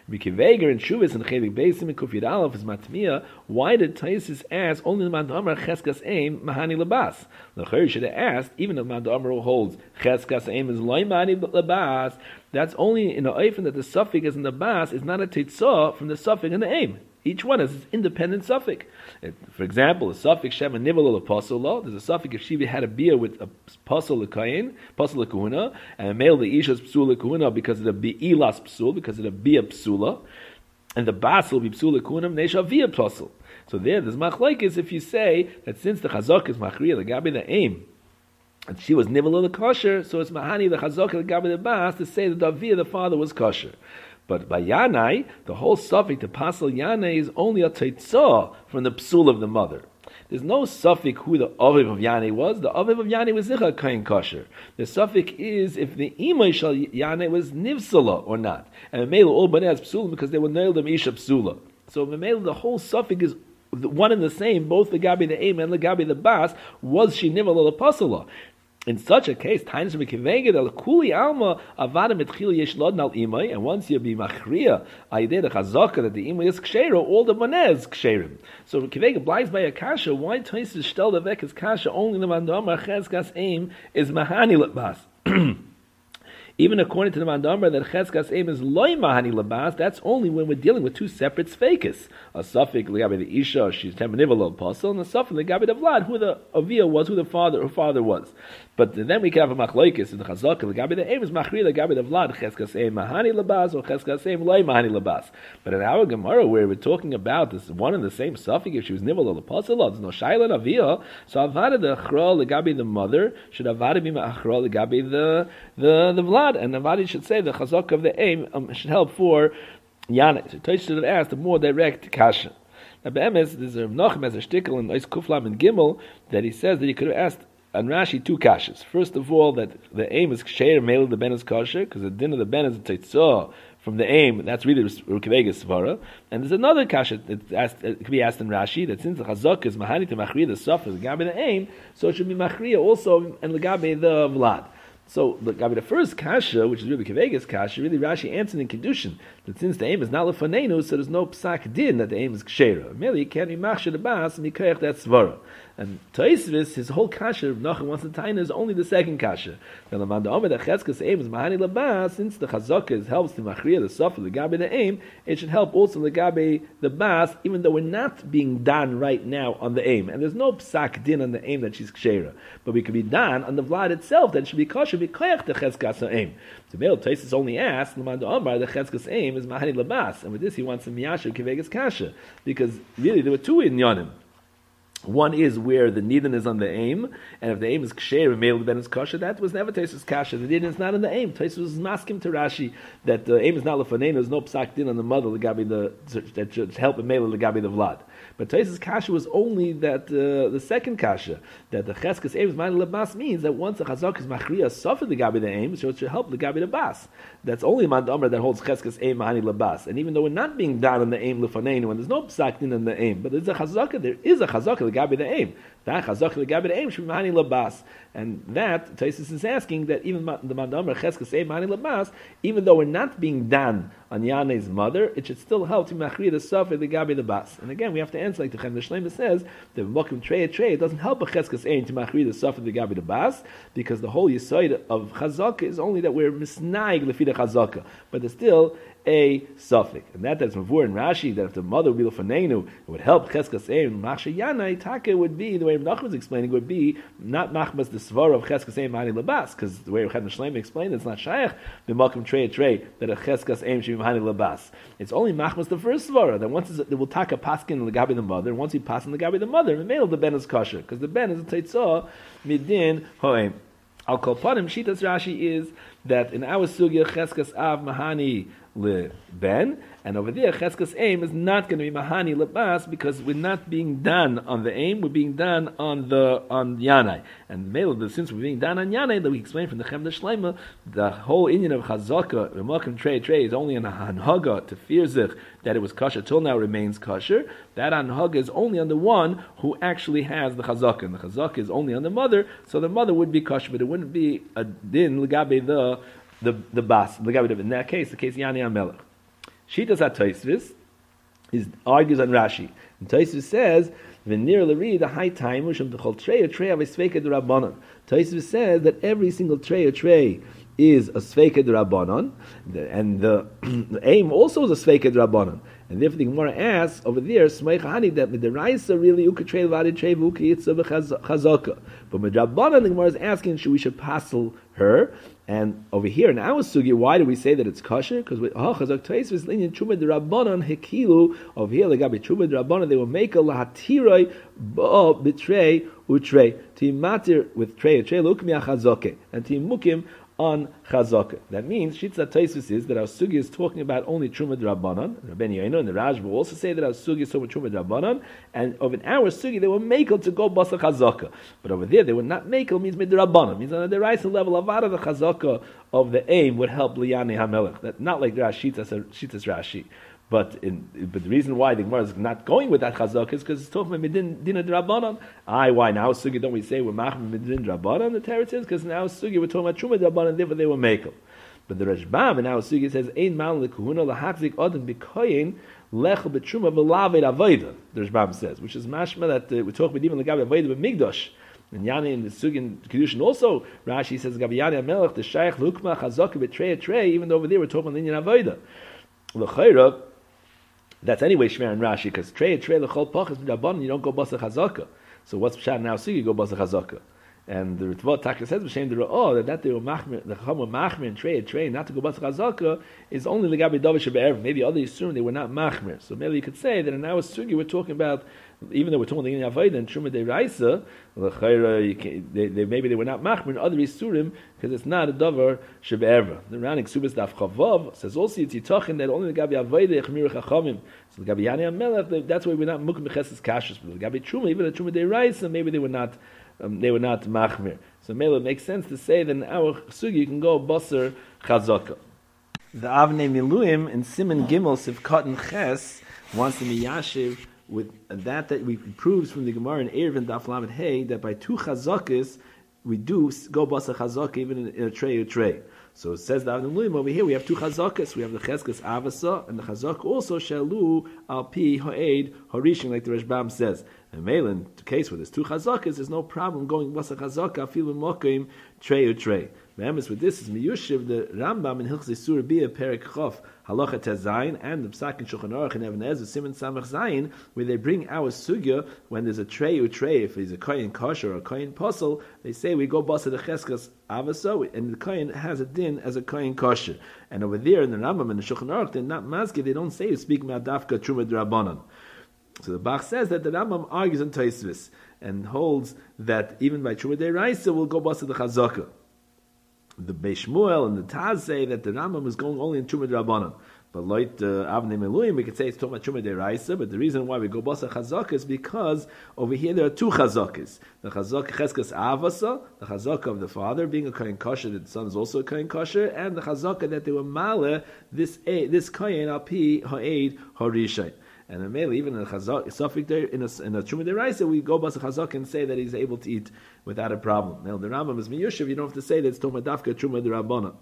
Mikiveger and Shuvas and Chelik Beisim and Kufyid Aleph is Matmiya. Why did Taisus ask only the Mount Amar Cheskas Aim Mahani Labas? The Chayr should have asked, even if Mount Amar holds Cheskas Aim is Loy Mahani Labas, that's only in the Eifen that the suffix is in the Bas is not a Teitzah from the suffix in the Aim. Each one has its independent suffix. For example, a suffix Shema Nivel Apostle, there's a suffix if she had a beer with a Pasal Lekayin, Pasal Lekuna, and a male the Isha's Psul Lekuna because of the Be'ilas Psul, because of the Bia Psula, and the Bas will be Psul Lekuna, Nesha Via Pasal. So there's machlokes if you say that since the Chazak is Machriya, the Gabi the Aim, and she was Nivel Kosher, so it's Mahani the Chazak the Gabi the Bas to say that the Avia the father was kosher. But by Yanai, the whole suffix to Pasal Yanai is only a teitzah from the psul of the mother. There's no suffix who the aviv of Yanai was. The aviv of Yanai was zicha kain kosher. The suffix is if the imay shal Yanai was nivsala or not. And Memela all banei as psul because they were nailed them isha psula. So Memela the whole suffix is one and the same. Both the gabi the aim and the gabi the bas was she nivel la pasala. In such a case, times mikiveged al kuli alma avada mitchil yesh lodn al imay, and once you be machriya, ayde the chazaka that the imay is kshera, all the manez ksherim. So mikiveged blies by a kasha. Why Taisus shtel the vek is kasha only the mandamar cheskas aim is mahani lebas. Even according to the Mandamar that Cheskas Aim is loy mahani labas, that's only when we're dealing with two separate sfeikis. A suffix legabe the Isha, she's temanivel apostle, and a suffix legabe the Vlad, who the Avia was, who her father was. But then we can have a machlokes in the Chazak legabe the Aim is machri legabe the Vlad Cheskas Aim mahani labas or Cheskas Aim loy mahani labas. But in our Gemara where we're talking about this one and the same suffix, if she was nivel apostle, there's no shayla Avia, so avada the achra legabe the mother should avada be achra legabe the Vlad. And Navadi should say the chazak of the aim should help for Yanai. So Taish should have asked a more direct kasha. Now, Be'emes, there's a Nachum as a shtickle in Ois Kuflam and Gimel that he says that he could have asked on Rashi two kashas. First of all, that the aim is ksheir male the ben is kosher because the din of the ben is a teitzah from the aim. That's really Rukivegas svara. And there's another kasha that could be asked in Rashi that since the chazak is mahani to machriya the suffer the gabi the aim, so it should be machriya also and the gabi the vlad. So the first kasha, which is really Kevegas kasha, really Rashi answered in Kedushin that since the aim is not lefanenu, so there's no psak din that the aim is kshera. Merely you can't be machshir the bas and mikoyach that svara. And Taisvis, his whole kasha of Nachum wants to taina is only the second kasha. Then the Manda Omer that Cheskas aim is mahani labas, since the chazaka helps to machriya the suffer the gabe the aim, it should help also the gabe the bas, even though we're not being done right now on the aim, and there's no psak din on the aim that she's kshera, but we could be done on the vlad itself that it should be kosher b'koyach the Cheskas aim. So Beil Taisus only asked the Manda Omer the Cheskas aim is mahani labas, and with this he wants some miyasha Kevegas kasha because really there were two in Yonim. One is where the nidin is on the aim, and if the aim is ksher and male ben is kosher, that was never Taisus kasha. The nidin is not on the aim. Taisus was maskim to Rashi that the aim is not lefanenu. There's no psak din on the mother that should help a male legabi the vlad. But Taisus kasha was only that the second kasha that the cheskes aim is mani lebas means that once the chazak is machriya suffer the gabi the aim, so it should help the gabi the bas. That's only man Amr that holds cheskes aim mani lebas. And even though we're not being done on the aim lefanenu, and there's no psak din on the aim, but there's a chazaka. There is a chazaka legabi the aim. That chazaka legabi the aim should be mani lebas. And that Taisus is asking that even the man Amr cheskes aim mani lebas, even though we're not being done on Yanai's mother, it should still help to machriya the suffer the gabi the bas. And again, we have to answer like the Chem Shleima says, the Mokim Trey, it doesn't help a Cheskas Ein to machriya the suffer the gabi the bas, because the whole yisoid of Chazaka is only that we're misnaig lefi the Chazaka, but there's still a suffix, and that's Mavur and Rashi that if the mother would be lefanenu, it would help Cheskas Ein. Machsha Yanai Taka would be the way Nachman was explaining would be not machmas the svara of Cheskas Ein mani lebas, because the way Chem Shleima explained it's not shaykh the Mokim Trey that a Cheskas Ein should be mani lebas. It's only machmas the first svara that once it will taka paskin legabi the mother, and once he paskin legabi the mother, the male the ben is kosher because the ben is a teitzah midin hoim. Al kol panim shitas Rashi is that in our sugya Cheskas Av mahani le ben, and over there Cheskas aim is not going to be mahani lebas because we're not being done on the aim, we're being done on Yanai. And since we're being done on Yanai, that we explained from the Chem Shleima, the whole Indian of Chazaka, Remokim Trey is only an Hanhaga to Firzich that it was kosher till now remains kosher. That Hanhaga is only on the one who actually has the Chazaka, and the Chazaka is only on the mother, so the mother would be kosher, but it wouldn't be a din legabe the bas. In that case, the case Yani Melech. Shitas HaTosfos argues on Rashi. And Tosfos says, "V'nir l'ri the high time u'shem t'chol trei or trei avei d'Rabbanan." Tosfos says that every single trei or trei is a sveika d'Rabbanan, and the aim also is a sveika d'Rabbanan. And therefore the Gemara asks over there, Smeicha Hani, that midiraisa really ukatrei v'adi trei v'ukiyitza v'chazaka. But midrabbanan, the Gemara is asking, should we passel her? And over here in our sugi, why do we say that it's kosher? Because with chazak Tosfos linyan truma d'Rabbanan hekilu. Over here, legabi truma d'Rabbanan, they will make a lahatiroi bo bitrei utrei timatir with trei lukmi achazake and timukim on chazaka. That means Shitza Tosfos is that our sugi is talking about only truma d'Rabbanan. Rabbeinu Yoino and the Rashba will also say that our sugi is talking about truma d'Rabbanan, and of in our sugi they were makel to go basa chazaka. But over there they were not makel, means midrabbanan, means on the right level of the chazaka of the aim would help liyani hamelech. That not like Shittas Rashi. But the reason why the Gemara is not going with that chazak is because it's talking about midin d'Rabbanan. Why now sugi don't we say we're machmir midin d'Rabbanan? The Torah says because now sugi we're talking about truma d'Rabbanan, therefore they were makel. But the Rashbam in our sugi says ein mal lekahuna lahachzik adam b'koyin lechel b'truma v'laved avoda. The Rashbam says, which is mashma that we're talking about even the gabi avoda b'migdosh. And Yani in the sugi in Kedushin also Rashi says gabi Yani Amelech the shaykh lukma chazaka b'trei, even though over there we're talking about inyan avoda. L'chayra. That's anyway Shmer and Rashi, because trei l'chol pachas b'Rabbanan, you don't go basa chazaka. So what's pshat now? So you go basa chazaka. And the Ritvot Taka says b'shem the Ra'ah that they were machmir, the Chacham were machmir and trei not to go basa chazaka is only legabi davish be'erev. Maybe others assume they were not machmir. So maybe you could say that in our sugi we're talking about, even though we're talking about the Avodah and Truma Deiraisa, maybe they were not machmir in other isurim because it's not a davar shebe'ever. The Ranik Subas Daf Chavav says also it's yitachin that only the Gabi Avodah Echmir Chachamim. So the Gabi Yani Amelech, that's why we're not mukim b'cheses kashrus. But the Gabi Truma, even the Truma Deiraisa, maybe they were not machmir. So maybe it makes sense to say that in our sugi you can go basar chazaka. The Avnei Miluim in Siman Gimel Sivkat and Ches wants to be yashiv with that we proves from the Gemara in Eruvin Daf Lamed Hey that by two chazakas we do go basa chazaka even in a tray. So it says the Avnei Miluim over here we have two chazakas. We have the Cheskas Avasa and the chazak also shalu al pi ha'ed harishin, like the Rashbam says. And Malin, the case where there's two chazakas, there's no problem going basa chazaka filu mokim tray. Remember, with this is miyushiv the Rambam in Hilchos Isur Bia Perek Chof Halacha Tezayin and the Psak in Shulchan Aruch and Even HaEzer Siman Samach Zayin, where they bring our sugya when there's a tray, if he's a kohen kosher or a kohen posel, they say we go basa the Cheskas Avasa, and the kohen has a din as a kohen kosher. And over there in the Rambam and the Shulchan Aruch, they're not masked, they don't say you speak about dafka truma d'Rabbanan. So the Bach says that the Rambam argues on Tosfos and holds that even by truma d'Oraisa we'll go basa the Chazaka. The Beis Shmuel and the Taz say that the Rambam is going only in Truma D'Rabbanan. But like the Avnei Miluim, we could say it's talking about Truma D'Oraisa, but the reason why we go Basa Chazaka is because over here there are two Chazakas. The Chazak Cheskas Avasa, the Chazaka of the father being a Kohen Kosher, that the son is also a Kohen Kosher, and the Chazaka that they were Maleh, this Kohen Api Ha'ed Harishay. And then maybe even in a chazak, in a truma d'oraisa, we go basa chazak and say that he's able to eat without a problem. Now the Rambam is miyushiv. You don't have to say that it's toma dafka truma d'Rabbana.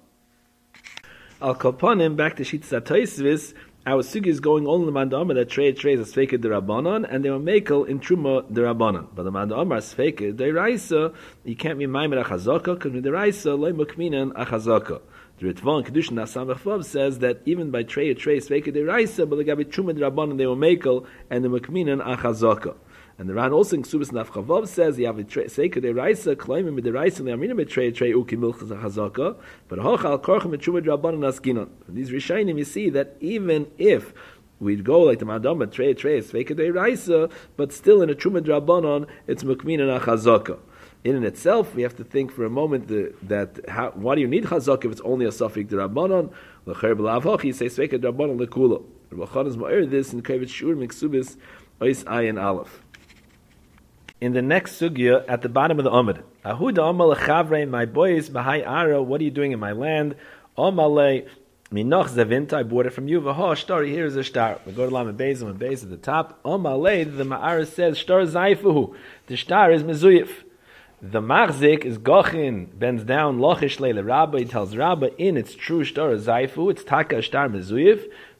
Al kolpanim back to Shittas Tosfos. Our sugi is going only the mandama that trei is a sveika d'Rabbanan, and they were makel in truma d'Rabbanan. But the mandama is sveika d'oraisa. You can't be maimed a chazaka because with d'oraisa loy mukminan a chazaka. The Ritvan Kedushin Nasamach Vav says that even by trei sveika d'oraisa, but the gabi truma d'Rabbanan they were makel and the mukminan a chazaka. And the Ran also in Subas Naf Chavav says you have a sveika d'oraisa claiming with d'oraisa le'amina b'trei uki milchas a chazaka, but hochal korchem truma d'Rabbanan askinon. From these Rishayim you see that even if we'd go like the Madama trei sveika d'oraisa, but still in a truma d'Rabbanan it's mukminan a chazaka. In itself, we have to think for a moment why do you need chazak if it's only a suffik d'Rabbanan? L'cher b'lavach, you say sveika d'Rabbanan l'kula. Rabbi Chanan is ma'ir this in Kovetz Shur Miksubis Ois Ayin Aleph. In the next sugya, at the bottom of the Amud, Ahuda Amal Chavrei, my boys, Bahai Ara, what are you doing in my land? Amalei Minoch Zavinta, I bought it from you. V'ho Shtar, here is a star. We go to Lamed Beis, and Beis at the top. Amalei, the Ma'ara says, Shtar Zaifuhu. The star is Mezuyif. The Machzik is Gochin, bends down, Lochish Leile Rabba, he tells Rabba, in its true Shtar Zaifu, it's Taka Shtar Mezuyif,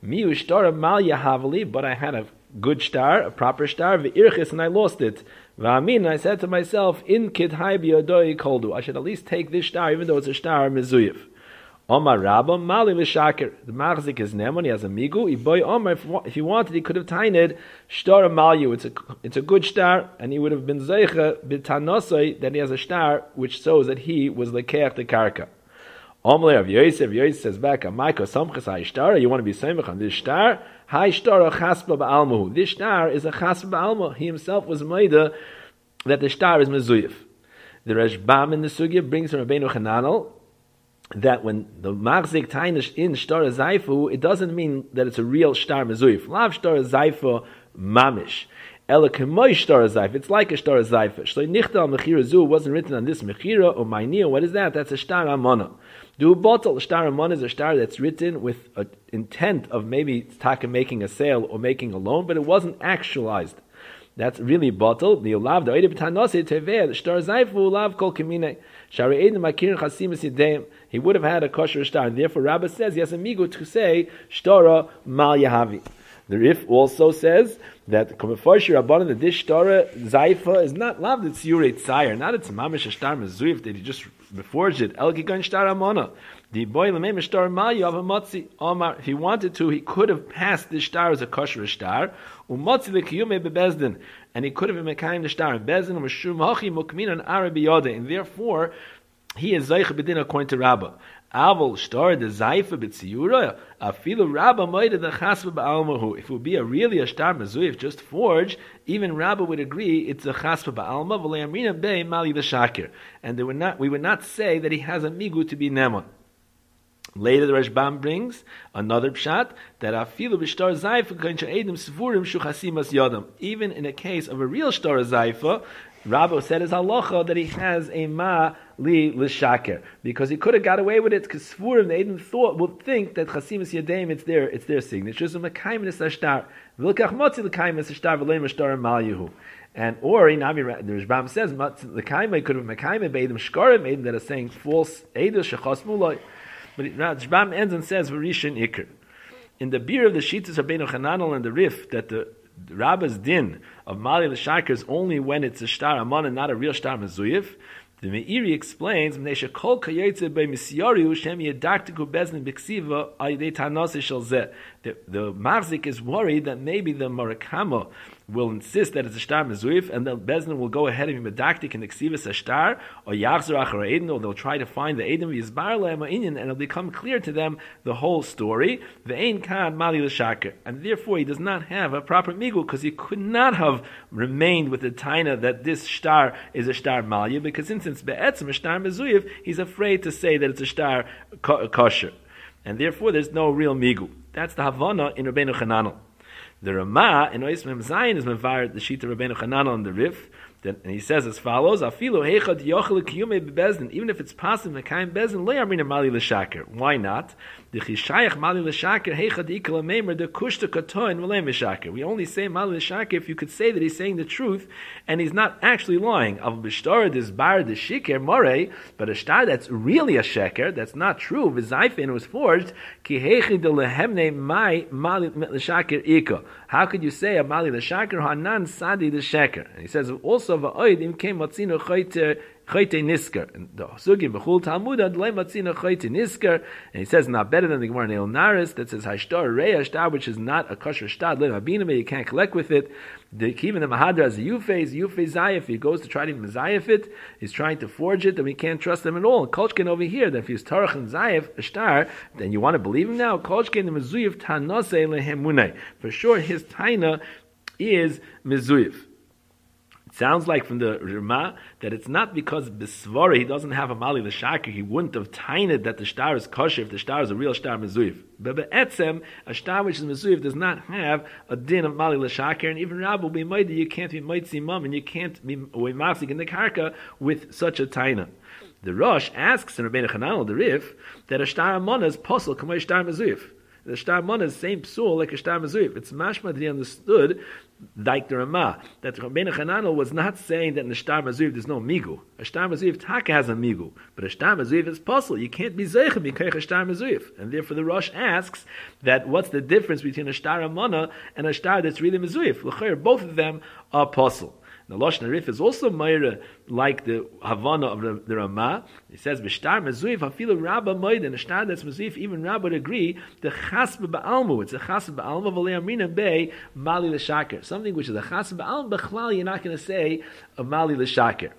Miu star mal yahavli, but I had a good star, a proper star, v'irchis, and I lost it. V'amin, I said to myself, in kidhai biyodoi koldu, I should at least take this star, even though it's a star mezuyev. Omar Rabba, Mali l'shaker. The machzik is Nemon, he has a migu. Iboy Omar, if he wanted, he could have tainted Shtar Malyu. It's a good star, and he would have been Zeicha b'tanosoi that he has a star, which shows that he was lekeach the karka. Omar of Yosef says back, Amaiko Samchas HaShtar, you want to be Samech on this star? HaShtar chaspa ba'almahu. This star is a chaspa ba'alma. He himself was Maida that the star is Mezuyif. The Rashbam in the Sugya brings from Rabbeinu Chananel that when the machzik tainish in shtar zaifu, it doesn't mean that it's a real shtar mezuyif. Lav shtar zaifu mamish. Ela kemoy shtar zaif. It's like a shtar zaif. Shloi nichta al mechira zu wasn't written on this mechira or ma'niya. What is that? That's a shtar amana. Du bottle shtar amana is a shtar that's written with an intent of maybe taka making a sale or making a loan, but it wasn't actualized. That's really bottle. The olav the oide b'tanose teveh shtar zaifu olav kol kamine. Shari edim makirin chasimus yideim. He would have had a kosher star, and therefore Rabbah says, yes, amigo to say, Shtara mal yahavi. The Rif also says that that this Shtara Zaifa is not loved, it's Yurei Tzayir, not it's Mamish Shtar Mezuyif, that he just forged it. El Kigan Shtar Amona. The boy Lamem Shtar mal yav Omar. If he wanted to, he could have passed this star as a kosher star, Umotzi lekiyume bebezdin, and he could have been mekayim the star in Bezdin, Meshum Hachi Mukmin an Arabi Yode, and therefore, he is Zeich B'din according to Rabbah. Avol Shtar the Zaifa B'tziyura, Afilu Rabbah Moida the Chasva Ba'almahu. If it would be really a Shtar Mezuyif, just forged, even Rabbah would agree it's a Chasva Ba'alma, V'lei Amrina Bey Mali the Shakir. And we would not say that he has a Migu to be Nemon. Later the Rashbam brings another pshat that Afilu B'Shtar Zaifa K'ncha Eidim Svurim Shuchasimas Yodam. Even in a case of a real Shtar Zaifa, Rabbi said as halacha that he has a ma li l'shaker because he could have got away with it because Svurim they didn't would think that chasimus yadeim it's their signature. So mekayim esashtar v'lekach motzi lekayim esashtar v'leim ashtar mal yehu. And or the Rashbam says lekayim could have mekayim beidim shkarim beidim that are saying false eidos shechas muloi. But the Rashbam ends and says v'rishin ikr. In the beer of the Shittas Rabbeinu Chananel and the Rif that the Rabbah's din of Mali l'Shakir is only when it's a shtar amon and not a real shtar mezuyif. The Meiri explains, the Marzik is worried that maybe the Murakama will insist that it's a shtar mezuyif, and the Bezdin will go ahead and be medaktik and exivus a shtar, or yachzer achar edim, or they'll try to find the edim v'yizbar lehem ha'inyan, and it'll become clear to them the whole story. Ve'ein kan mali l'shaker, and therefore he does not have a proper migul because he could not have remained with the taina that this shtar is a shtar malya, because since it's be'etzim a shtar mezuyif, he's afraid to say that it's a shtar kosher, and therefore there's no real migul. That's the Havana in Rabbeinu Chananel. The Ramah in Ois Mem Zayin is mevared the Shita Rabbeinu Chananel and the Rif, and he says as follows: Afilu heichad yochel kiyume bebezdin. Even if it's possible, mekayim bezdin lo yamrina mali l'shaker. Why not? The chishayach mali l'shaker heichad ikal meimer the kushta katoin v'lei mishaker. We only say mali l'shaker if you could say that he's saying the truth and he's not actually lying. Av b'shtar this bar the shiker morei, but a shtar that's really a sheker, that's not true. V'zayfin was forged ki heichad lehemne mai mali l'shaker ika. How could you say a mali l'shaker hanan sadi the sheker? And he says also va'oid came matzino chayte nisker. And the sugi b'chul Talmud adlei matzino chayte nisker. And he says not better than the Gemara Neil Naris that says hashtar reya shtar, which is not a kosher shtar le mabiname, you can't collect with it. Even the Mahadra is a Yufez Zayef. He goes to try to Zayef it, he's trying to forge it, and we can't trust him at all. And Kolchkin over here, that if he's Tarach and Zayef, a star, then you want to believe him now? Kolchkin the Mezuyif Tanose Lehemunei. For sure, his Taina is Mezuyif. It sounds like from the Rima that it's not because Bisvara he doesn't have a Mali l'Shakir, he wouldn't have tainted that the star is kosher if the star is a real star Mezuyif. But be'etzem, a star which is Mezuyif does not have a din of Mali l'Shakir, and even Rabbi will be Maida, you can't be Maitzi Mum, and you can't be Mafsik in the Karka with such a taina. The Rosh asks in Rabbeinu Chananel the Rif that a star Amona is possible, kamei star Mezuyif. The shtar mana is the same psul like a shtar mezuyif. It's mashma that he understood like the Ramah, that Rabbeinu Chananel was not saying that in the shtar mezuyif there's no migu. A shtar mezuyif taka has a migu, but a shtar mezuyif is possible. You can't be zeichem b'keich a shtar mezuyif, and therefore the Rosh asks that what's the difference between a shtar amana and a shtar that's really mezuyif? L'chayr, both of them are possible. The Lashon Harif is also Meira like the Havana of the Ramah. He says, "B'shtar mezuyif hafilu Rabba moed," and a shtar that's mezuyif, even Rabba would agree. The chasba ba'almu, it's a chasba ba'almu v'le'amrina bei mali l'shaker. Something which is a chasba ba'almu b'chlal, you're not going to say a mali l'shaker.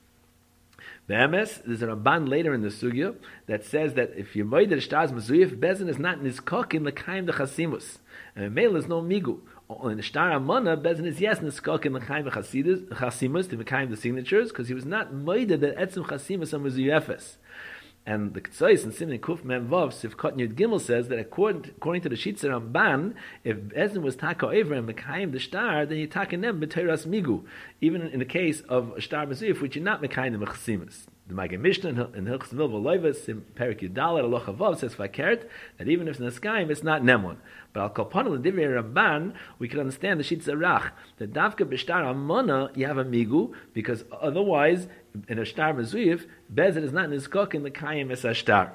The MS, there's a Ramban later in the Sugya that says that if you moed the shtar's mezuyif, bezin is not niskok in the kaim the chasimus, and male is no migu. In the shtar amana, bezin is yes niskok in the kaim the chasimus to mekayim the signatures, because he was not moed that etzim chasimus on mezuyefes. And the K'tzais in Siman Kuf Mem Vav Sivkot Yud Gimel says that according to the Shitzer Ramban, if Bezin was taka over and mekayim the shtar, then you taka nem b'teiras migu, even in the case of a shtar mezuyif, which you're not mekayim the mechasimus. The Magen Mishnah in Hilchos Milva Loivas in Perik Yudal at Aloha Vav says fakert that even if it's Neskayim, it's not Nemon. But Al Kalpana L'Divrei Ramban, we can understand the Shitzer Rach that Davka b'shtar Amana you have a migu, because otherwise in a shtar mezuyif, Bezin is not niskok in the Kayim es a shtar.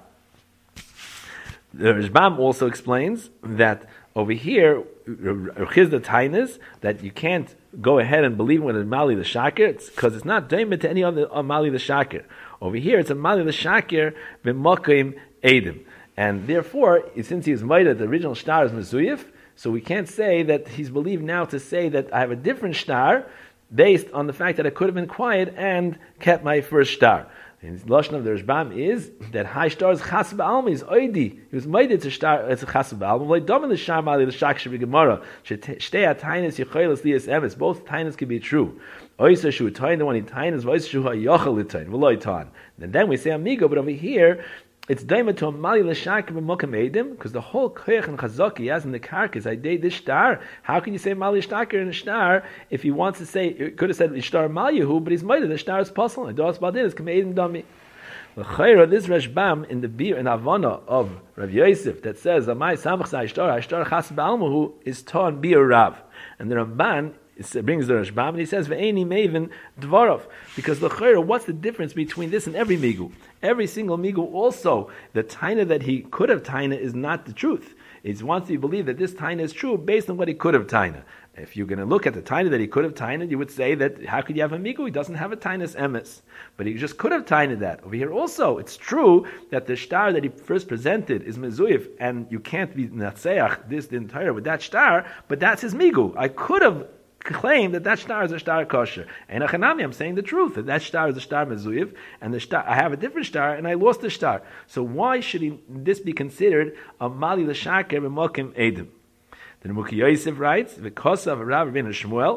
The Rishbam also explains that over here, Chizda Tainis, that you can't go ahead and believe when it's Mali the Shakir, because it's not daimah to any other Mali the Shakir. Over here, it's a Mali the Shakir b'mokim edim. And therefore, since he is Maida, the original shtar is Mezuyif, so we can't say that he's believed now to say that I have a different shtar based on the fact that I could have been quiet and kept my first shtar. And the Lashon of the Rishbam is that high shtar is chas ba'alma, is oidi. He was made to shtar, it's a chas ba'alma. Like domin the shar mali the shak shevi gemara. Shtei ataynes yichaylas liyas emes. Both tainas can be true. Oysa shu tain the one in tainas, oysa shu ha'yochel litain v'loy tan. And then we say amigo, but over here it's daima to a mali l'shak b'mokam edim, because the whole koyach and chazak he has in the karkas, I did this shtar. How can you say mali shtaker in a shtar if he wants to say, he could have said shtar maliyahu, but he's made the shtar is possible. And dos badin is kamedim dami. The chayra, this Rashbam in the beer in Havana of Rav Yosef that says amai samach sa shtar chas ba'almahu is ton beer rav, and the Ramban it brings the Rashbam and he says ve'eni maven dvarov, because the chayra, what's the difference between this and every migu? Every single migu also, the taina that he could have taina is not the truth. It wants to believe that this taina is true based on what he could have taina. If you're going to look at the taina that he could have taina, you would say that how could you have a migu? He doesn't have a tainus emes, but he just could have taina that. Over here also, it's true that the shtar that he first presented is mezuyif, and you can't be natseach this the entire with that shtar, but that's his migu. I could have claim that shtar is a shtar kosher. And achanami, I'm saying the truth, that shtar is a shtar mezuyev, and the shtar, I have a different shtar, and I lost the shtar. So why should this be considered a mali l'shaker b'mokim edim? The Nemuki Yosef writes, because of Rav Rabbeinu Shmuel,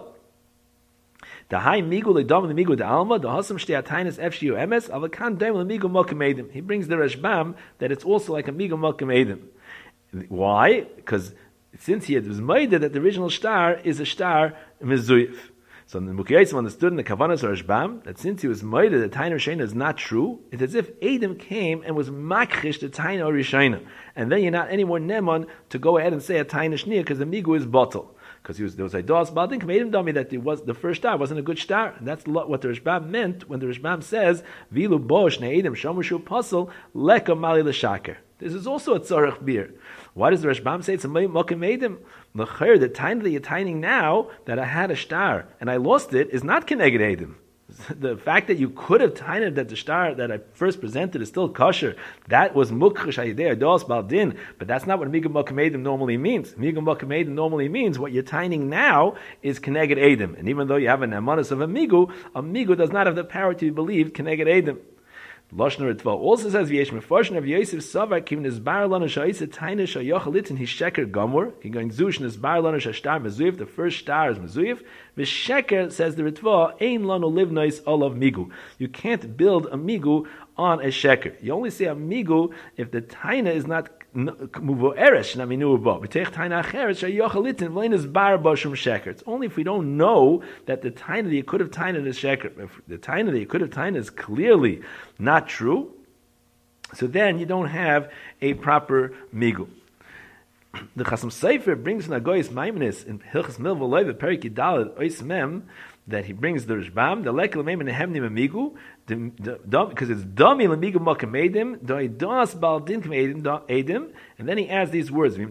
the high migu le'dom le'migu de'alma, the hosam shtei ataynes efshiu emes, avakan dom le'migu mokim edim. He brings the Rashbam that it's also like a migu mokim edim. Why? Because since he was made that the original shtar is a shtar mezuyif. So the Nemuki Yosef understood in the Kavanas Rashbam that since he was made that the Taina Rishayna is not true, it's as if Adam came and was makrish the Taina Rishayna, and then you're not any more nemon to go ahead and say a Taina Shnia because the migu is bottle. Because there was a dos badin made him dummy that it was the first star wasn't a good star, and that's what the Rashbam meant when the Rashbam says vilu bosh ne'edim shomushu pasel leka mali l'shaker. This is also a tzarech beer. Why does the Rashbam say it's a mokim edim? L'cher, the time that you're tining now that I had a star and I lost it is not keneged edim. The fact that you could have tined that the star that I first presented is still kosher, that was mukrish ayidei dos baldin, but that's not what migum mokim edim normally means. Migum mokim edim normally means what you're tining now is keneged edim, and even though you have an amanas of a migu does not have the power to be believed keneged edim. Lashon Ritva also says v'yesh mefarshim of Yosef Savar kim nizbar lanu sha'isa taina sha'yochalit and his sheker gamur. He going zush nizbar lanu sha'shtar mezuyev. The first star is mezuyev. V'sheker, says the Ritva, ein lanu livnois olav migu. You can't build a migu on a sheker. You only say a migu if the taina is not muvo eresh naminu bo. V'teich taina acheres sha'yochalitin v'lein nizbar bo shum sheker. It's only if we don't know that the taina that you could have taina is sheker. If the taina that you could have taina is clearly not true, so then you don't have a proper migu. The Chasam Sofer brings in Agoyis Maimonides in Hilchas Milvah Loiva Perik Yidalad Ois Mem that he brings the Rishbam the Lekel Meim and Hemnim Amigu because it's Dami Lamigu Mokamedim Doi Das Baldin Edim, and then he adds these words believing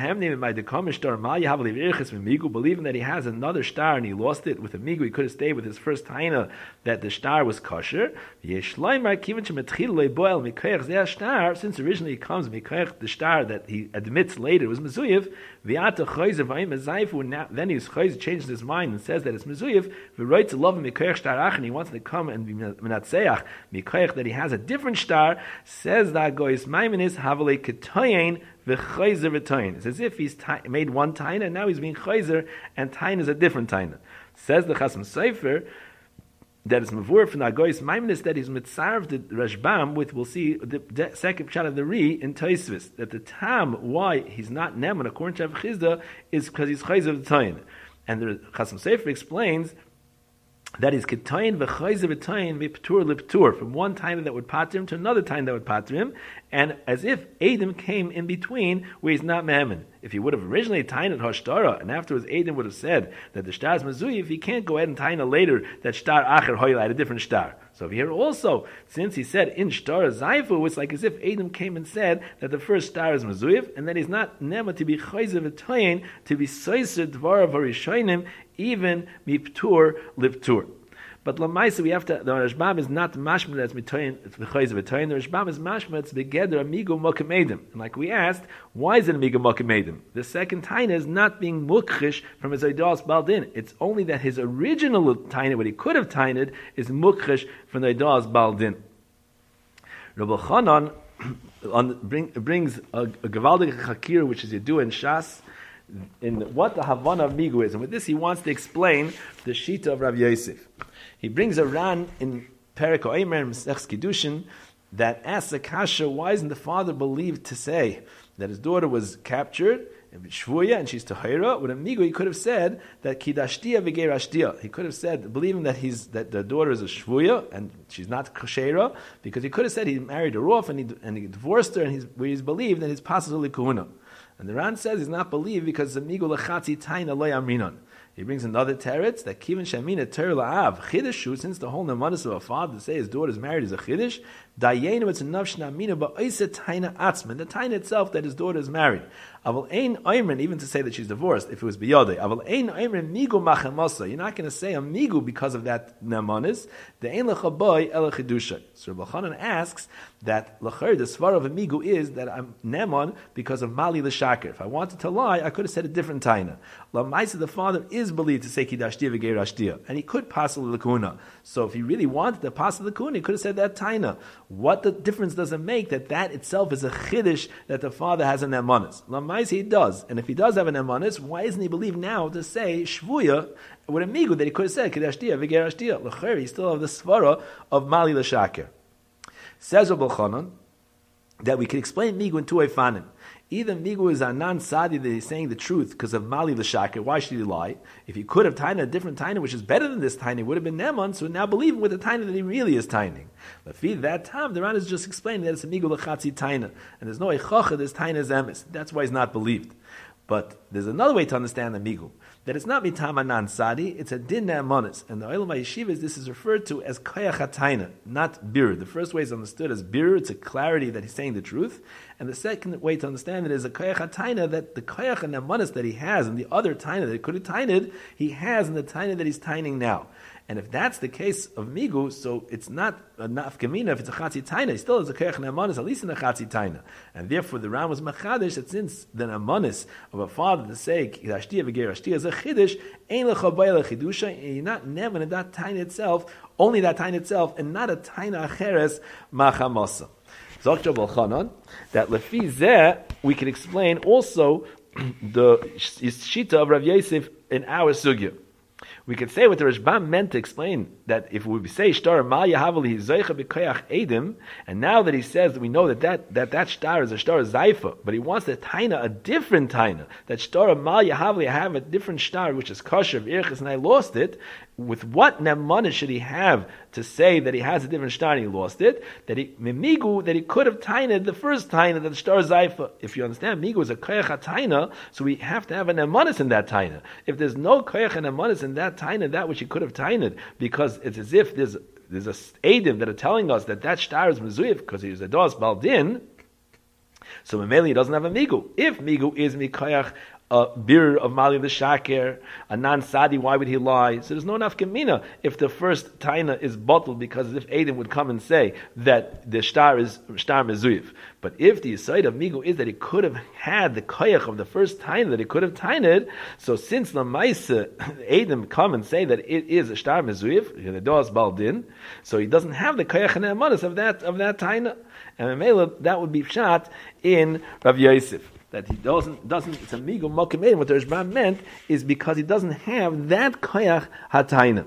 that he has another star and he lost it with a migu. He could have stayed with his first taina that the star was kosher. Since originally it comes the star that he admits later was mezuyev, then he's changes his mind and says that it's mezuyev. And he wants to come and be menatzeach that he has a different star. Says that goyis maimonides havale ketoyin v'chayzer v'toyin. It's as if he's made one taina and now he's being chayzer, and taina is a different taina. Says the Chasam Sofer that is mavur from the goyis maimonides that he's mitzarv the Rashbam with. We'll see the second shot of the Ri in Tosfos that the tam why he's not neman according to Rav Chizda is because he's chayzer v'toyin, and the Chasam Sofer explains that is ketayin v'chayzer v'tayin v'ptur l'ptur, from one time that would pater him to another time that would pater him, and as if Adam came in between where he's not mehemen. If he would have originally tained hashtara and afterwards Adam would have said that the star is mezuyev, he can't go ahead and taina later that star acher hoyle at a different star. So here also, since he said in star zayfu, it's like as if Adam came and said that the first star is mezuyev, and that he's not nema to be chayzer v'tayin to be soiser dvarav harishonim even miptur liptur. But lamaisa we have to. The Rashbam is not mashma that's mitoyin. It's v'chayzer v'toyin. The Rashbam is mashma. It's begeder amigo mokamedim. And like we asked, why is it amigo mokamedim? The second taina is not being mukhish from his idols baldin. It's only that his original taina, what he could have tained, is mukhish from the idols baldin. Rabbi Chanan brings a gavaldik chakir, which is Yedua in Shas, in what the Havana of Migu is. And with this he wants to explain the Shita of Rav Yosef. He brings a Ran in Perek Omer Mesechus Kiddushin that asks a kasha, why isn't the father believed to say that his daughter was captured and shvuya and she's tahira? With a migu he could have said that kidashtia v'geirashtia. He could have said, believing that the daughter is a shvuya and she's not koshera, because he could have said he married her off and he divorced her, and he's believed that he's pasal likuna. And the Ran says he's not believed because the migu lechatzi taina lo yamrinon. He brings another teretz that kiven shamina ter la'av chidushu, since the whole nemanis of a father to say his daughter is married is a chidush. Dayenu it's enough shnamina ba'oisa taina atzman, the taina itself that his daughter is married. Aval ein oimrin, even to say that she's divorced if it was biyodei. Aval ein oimrin migu machamasa. You're not going to say a migu because of that nemanis. The ein lechaboy ela chidusha. So Rabbi Chanan asks that l'cher the svar of a migu is that I'm nemon because of mali l'shaker. If I wanted to lie, I could have said a different taina. Lamaisa, the father is believed to say kidashtia v'geirashtia, and he could pass l'kuna. So if he really wanted to pass l'kuna, he could have said that taina. What the difference does it make that itself is a chiddush that the father has an nemanis? Lamaisa, he does, and if he does have an nemanis, why isn't he believed now to say shvuya with a migu that he could have said kidashtia v'geirashtia? L'cher, he still have the svara of mali l'shaker. Says Rabbi Chanan that we can explain migu in two efanim. Either migu is a non-sadi that he's saying the truth because of mali l'shaker. Why should he lie? If he could have tained a different taina which is better than this taina, it would have been neman. So now believe him with the taina that he really is taining. But for that time, the Ran is just explaining that it's a migu l'chatzi taina, and there's no echacha. This taina is emes. That's why he's not believed. But there's another way to understand the migu, that it's not mitama non-sadi, it's a din ne'amonis. And the Olam HaYeshivas, this is referred to as koyach hataina, not bir. The first way is understood as bir, it's a clarity that he's saying the truth. And the second way to understand it is a koyach hataina, that the koyach and ne'amonis that he has, and the other taina that he could have tained, he has in the taina that he's taining now. And if that's the case of migu, so it's not a nafkamina if it's a chatzi taina. He still has a koyach ne'amonis, at least in a chatzi taina. And therefore the Ram was machadish that since the ne'amonis of a father to say kidashtia v'geirashtia is a chiddush, ein lechabayla chidusha, and you're not never in that taina itself, only that taina itself, and not a taina acheres machamasa. Zok Rabbi Chanan that lefi zeh we can explain also the shita of Rav Yosef in our sugya. We could say what the Rashbam meant to explain that if we say shtar mal yahavali zeicha b'koyach edim, and now that he says that we know that shtar is a shtar zayfa, but he wants the taina a different taina. That shtar mal yahavali, I have a different shtar which is kosher v'irchis, and I lost it. With what nemana should he have to say that he has a different shtar and he lost it? That he mimigu, that he could have tained the first taina, that the shtar zayfa. If you understand, migu is a koyach taina, so we have to have an nemanis in that taina. If there's no koyach and nemanis in that taina, that which he could have tained, because it's as if there's a edim that are telling us that shtar is mezuyif because he is a dos baldin. So Mameli doesn't have a migu. If migu is mikoyach a bir of Mali the Shaker, a non-sadi, why would he lie? So there's no nafkamina if the first taina is bottled, because if Adam would come and say that the shtar is shtar mezuyev. But if the side of migu is that he could have had the koyach of the first taina, that he could have tained, so since the Maisa Adam come and say that it is a shtar mezuyev, the dos baldin, so he doesn't have the koyach and emanis of that taina, and that would be shot in Rav Yosef. That he doesn't, it's a migu mokim. What the Rashbam meant is because he doesn't have that koyach hataina.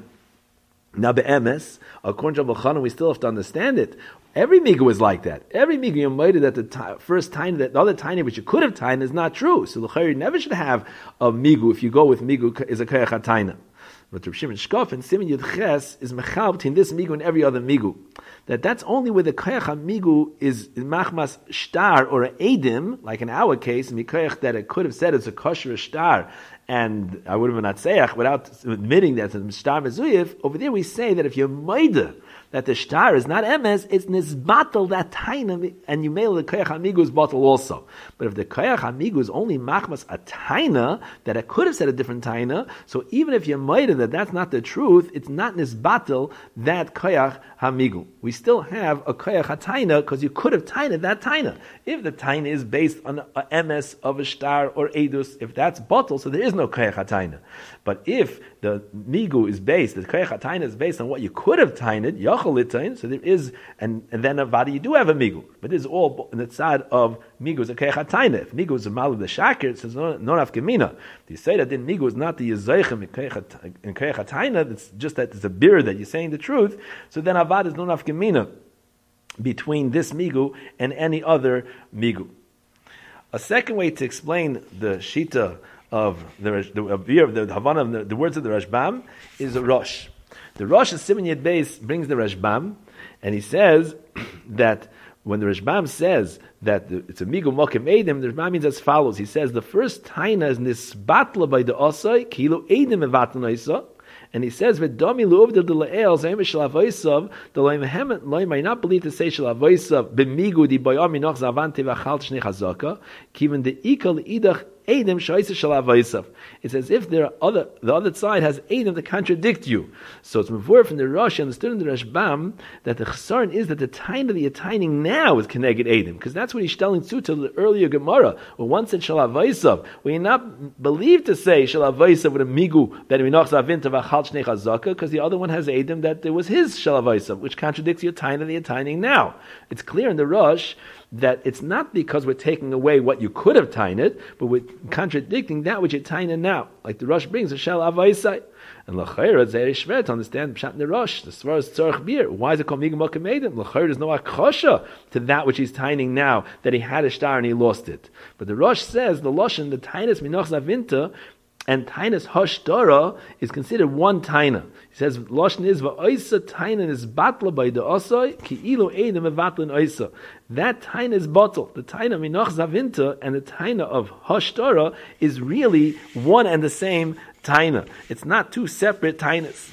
Now be'emes, according to Rabbi we still have to understand it. Every migu is like that. Every migu you're moided that the first tiny, that the other tiny which you could have tiny is not true. So l'chayr never should have a migu if you go with migu is a koyach hataina. But Reb Shimon Shkof and Siman Yud Ches is mechal between this migu and every other migu. That's only where the koyach migu is machmas shtar or an edim, like in our case, mikoyach that it could have said it's a kosher shtar, and I would have been atzeach without admitting that it's a shtar mezuyev. Over there we say that if you're maida that the shtar is not emes, it's nisbatel that taina, and you mail the koyach hamigu is bottle also. But if the koyach hamigu is only machmas a taina, that I could have said a different taina, so even if you're maida that that's not the truth, it's not nisbatel that koyach hamigu. We still have a koyach hataina because you could have taina that taina. If the taina is based on a emes of a shtar or edus, if that's bottle, so there is no koyach hataina. But if the migu is based, the koyach hataina is based on what you could have tained, so there is, and then avada you do have a migu, but this is all in the side of migu is a koyach hataina. If migu is a mal of the shakir, it says no nafkamina. You say that then migu is not the yezaychem in koyach hataina. It's just that it's a bir that you're saying the truth. So then avada is no nafkamina between this migu and any other migu. A second way to explain the shita of the Havana of the words of the Rashbam is a Rosh. The Rosh of Siman Yud Beis brings the Rashbam, and he says that when the Rashbam says that it's a migu mokim edim, the Rashbam means as follows. He says the first taina is nisbatla by the osai kilo edim evatna isa. And he says, "V'domi lu'uvdil de le'el zayim shalavoisav the loyim loyim might not believe to say shalavoisav b'migu di boyam minoch zavante v'achal shnei chazaka kiven de ikal idach edim shoyse shalavoisav." It's as if the other side has edim to contradict you. So it's mavur from the Rosh and the student of the Rashbam that the chesaron is that the taina that you're taining now is keneged edim, because that's what he's telling to the earlier Gemara. Well, once said shalavoisav, we not believe to say shalavoisav with a migu that minoch zavante v'achal shnei chazaka, because the other one has edim that it was his shalavoisav, which contradicts your taina that you're taining now. It's clear in the Rosh that it's not because we're taking away what you could have tained, but we're contradicting that which you're taining now. Like the Rosh brings a shel avaisai. And l'chayra it's very shver to understand pshat in the Rosh. The svar is tzorach bir. Why is it called migu mokim edim? L'chayra there's no akosha to that which he's taining now, that he had a shtar and he lost it. But the Rosh says the loshen, the tainus minoch zavinta, and tainus hashtara is considered one taina. He says loshen is va'oisa taina is batla by the osai ki ilo edim evatlin oisa. That taina is bottle. The taina minoch zavinta and the taina of hashtara is really one and the same taina. It's not two separate tainas.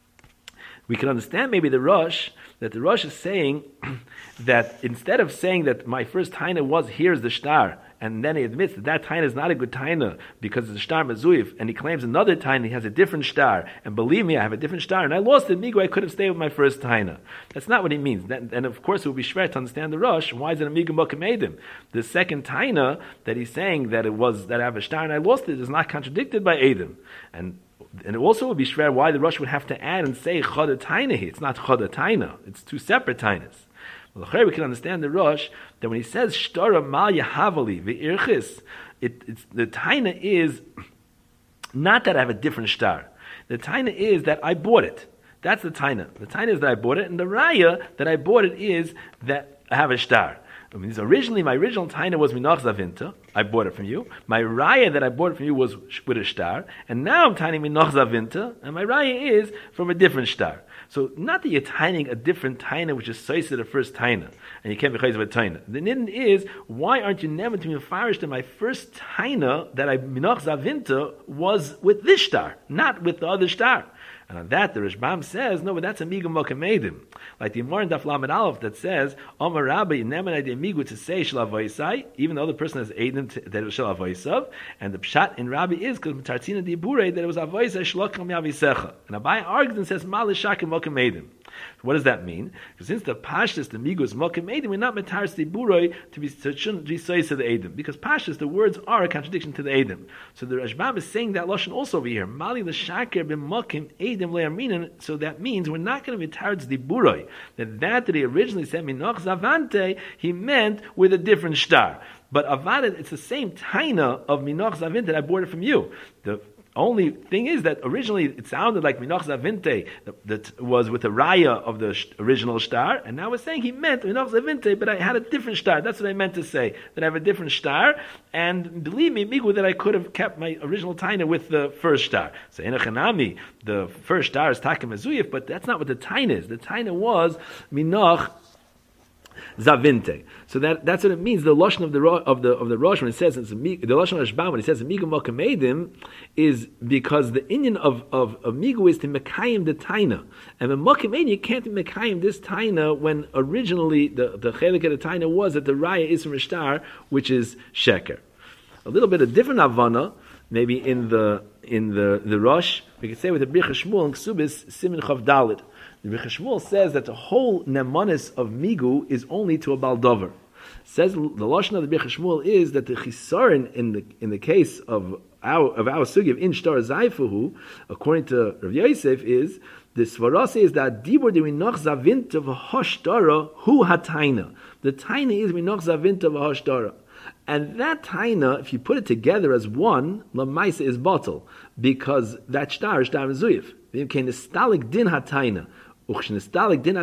We can understand maybe the Rosh, that the Rosh is saying that instead of saying that my first taina was here's the shtar, and then he admits that taina is not a good taina because it's a shtar mezuyev, and he claims another taina, he has a different shtar, and believe me, I have a different shtar, and I lost it, migu, I could have stayed with my first taina. That's not what he means. And of course it would be shver to understand the Rosh. Why is it a migu mokim edim? The second taina that he's saying that it was that I have a shtar and I lost it is not contradicted by edim. And it also would be shver why the Rosh would have to add and say chada taina here. It's not chada taina. It's two separate tainas. Well, we can understand the Rosh that when he says shtara mal yahavali v'irchis, it's the taina is Not that I have a different star. The taina is that I bought it. That's the taina. The taina is that I bought it, and the raya that I bought it is that I have a star. I mean, originally, my original taina was minach zavinta. I bought it from you. My raya that I bought it from you was with a star, and now I'm taining minach zavinta, and my raya is from a different star. So not that you're taining a different taina, which is sois to the first taina, and you can't be chayz of a taina. The nidin is, why aren't you never to be mefarish that my first taina that I minach zavinta was with this star, not with the other star? And on that, the Rishbam says, no, but that's a migu mokamedim. Like the Yomar in Daf Lamed Aleph that says, Omar Rabbi, nemen idei migu to say shalavoisai, even though the person has edim that it was shalavoisav, and the pshat in Rabbi is, because Tartzina dibure, that it was avoisai shlokam yavisecha. And Abai argues and says, malishakim mokamedim. What does that mean? Because since the pashtus, the migu is mokamedim, we're not metaris diburoi to be sois to the edim. Because pashtus, the words are a contradiction to the edim. So the Rishbam is saying that lashon also over here. Mali l'shaker b'mokim edim le'aminan. So that means we're not going to be metaris diburoi. That he originally said minoch zavante, he meant with a different star. But avad, it's the same taina of minoch zavinte that I bought it from you. The only thing is that originally it sounded like Minoch Zavinte that was with the raya of the original star, and now we're saying he meant Minoch Zavinte, but I had a different star. That's what I meant to say, that I have a different star, and believe me, Migu, that I could have kept my original taina with the first star. So Enochanami, the first star is Takim Azuyif, but that's not what the taina is. The taina was Minoch Zavinte. So that's what it means. The lashon of the Rosh when it says it's the lashon of Rashbam when it says migu mokamedim is because the inyan of migu is to mekayim the taina, and the mokamedim you can't mekayim this taina when originally the chelik of the taina was that the raya is from a star, which is sheker. A little bit of different avana maybe in the Rosh we could say with the Birchas Shmuel and Ksubis Simin Chav Dalet. The Birchas Shmuel says that the whole nemanis of migu is only to a baldover. Says the lashon of the Birchas Shmuel is that the chisaron in the case of our sugi of in shtar zayfuhu, according to Rav Yosef, is the svara says that dibur de minoch zavinta v'hashtara hu hataina. The taina is minoch zavinta v'hashtara. And that taina, if you put it together as one, lamaisa is bottle, because that shtar is shtar mezuyif. V'im nistalik din hataina. Once that din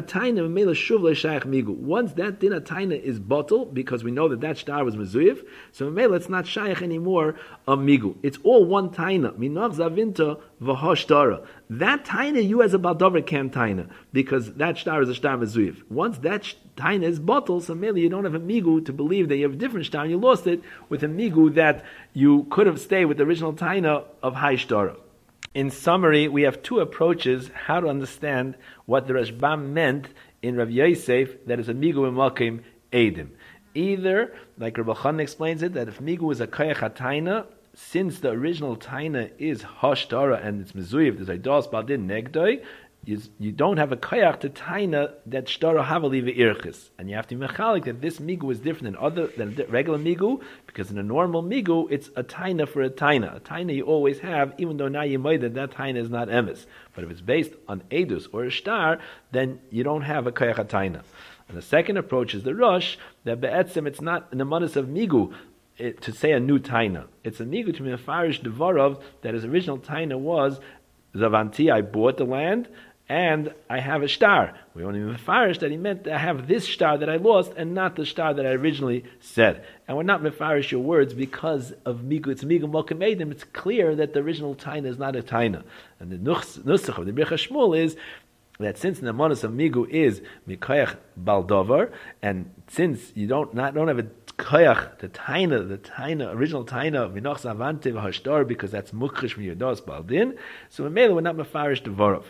hataina is bottle, because we know that star was mezuyev, so it's not shaykh anymore a migu. It's all one taina. Minach zavinta v'hashtara. That taina you as a baldover can't taina, because that star is a star mezuyev. Once that taina is bottle, so you don't have a migu to believe that you have a different star, and you lost it with a migu that you could have stayed with the original taina of high shtara. In summary, we have two approaches how to understand what the Rashbam meant in Rav Yosef, that is a migu imakim edim. Either, like Rabbi Chanan explains it, that if migu is a koyach hataina, since the original taina is hashtara and it's mezuyev, there's idos baldin negdoi, you don't have a koyach to taina that shtara havali ve'irchis, and you have to be mechalik that this migu is different than regular migu, because in a normal migu it's a taina for a taina. A taina you always have, even though now you might that taina is not emes. But if it's based on edus or a star, then you don't have a koyach taina. And the second approach is the Rosh, that be'etzim it's not an amanis of migu to say a new taina. It's a migu to be mefarish devarov that his original taina was zavanti, I bought the land, and I have a star. We only mefarish that he meant I have this star that I lost and not the star that I originally said. And we're not mefarish your words because of migu. It's migu mokamedim. It's clear that the original taina is not a taina. And the nusach of the Birchas Shmuel is that since the nemanis of migu is mikayach baldover, and since you don't have a koyach, the taina, original taina of minoch zavante v'hashtar, because that's mukrish from yodos baldin, so in we're not mefarish devorov.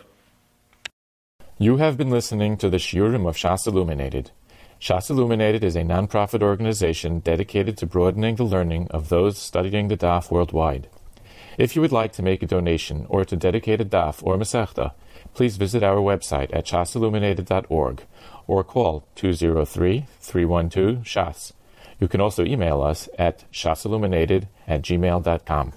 You have been listening to the Shiurim of Shas Illuminated. Shas Illuminated is a non-profit organization dedicated to broadening the learning of those studying the daf worldwide. If you would like to make a donation or to dedicate a daf or masechta, please visit our website at shasilluminated.org or call 203-312-SHAS. You can also email us at shasilluminated@gmail.com.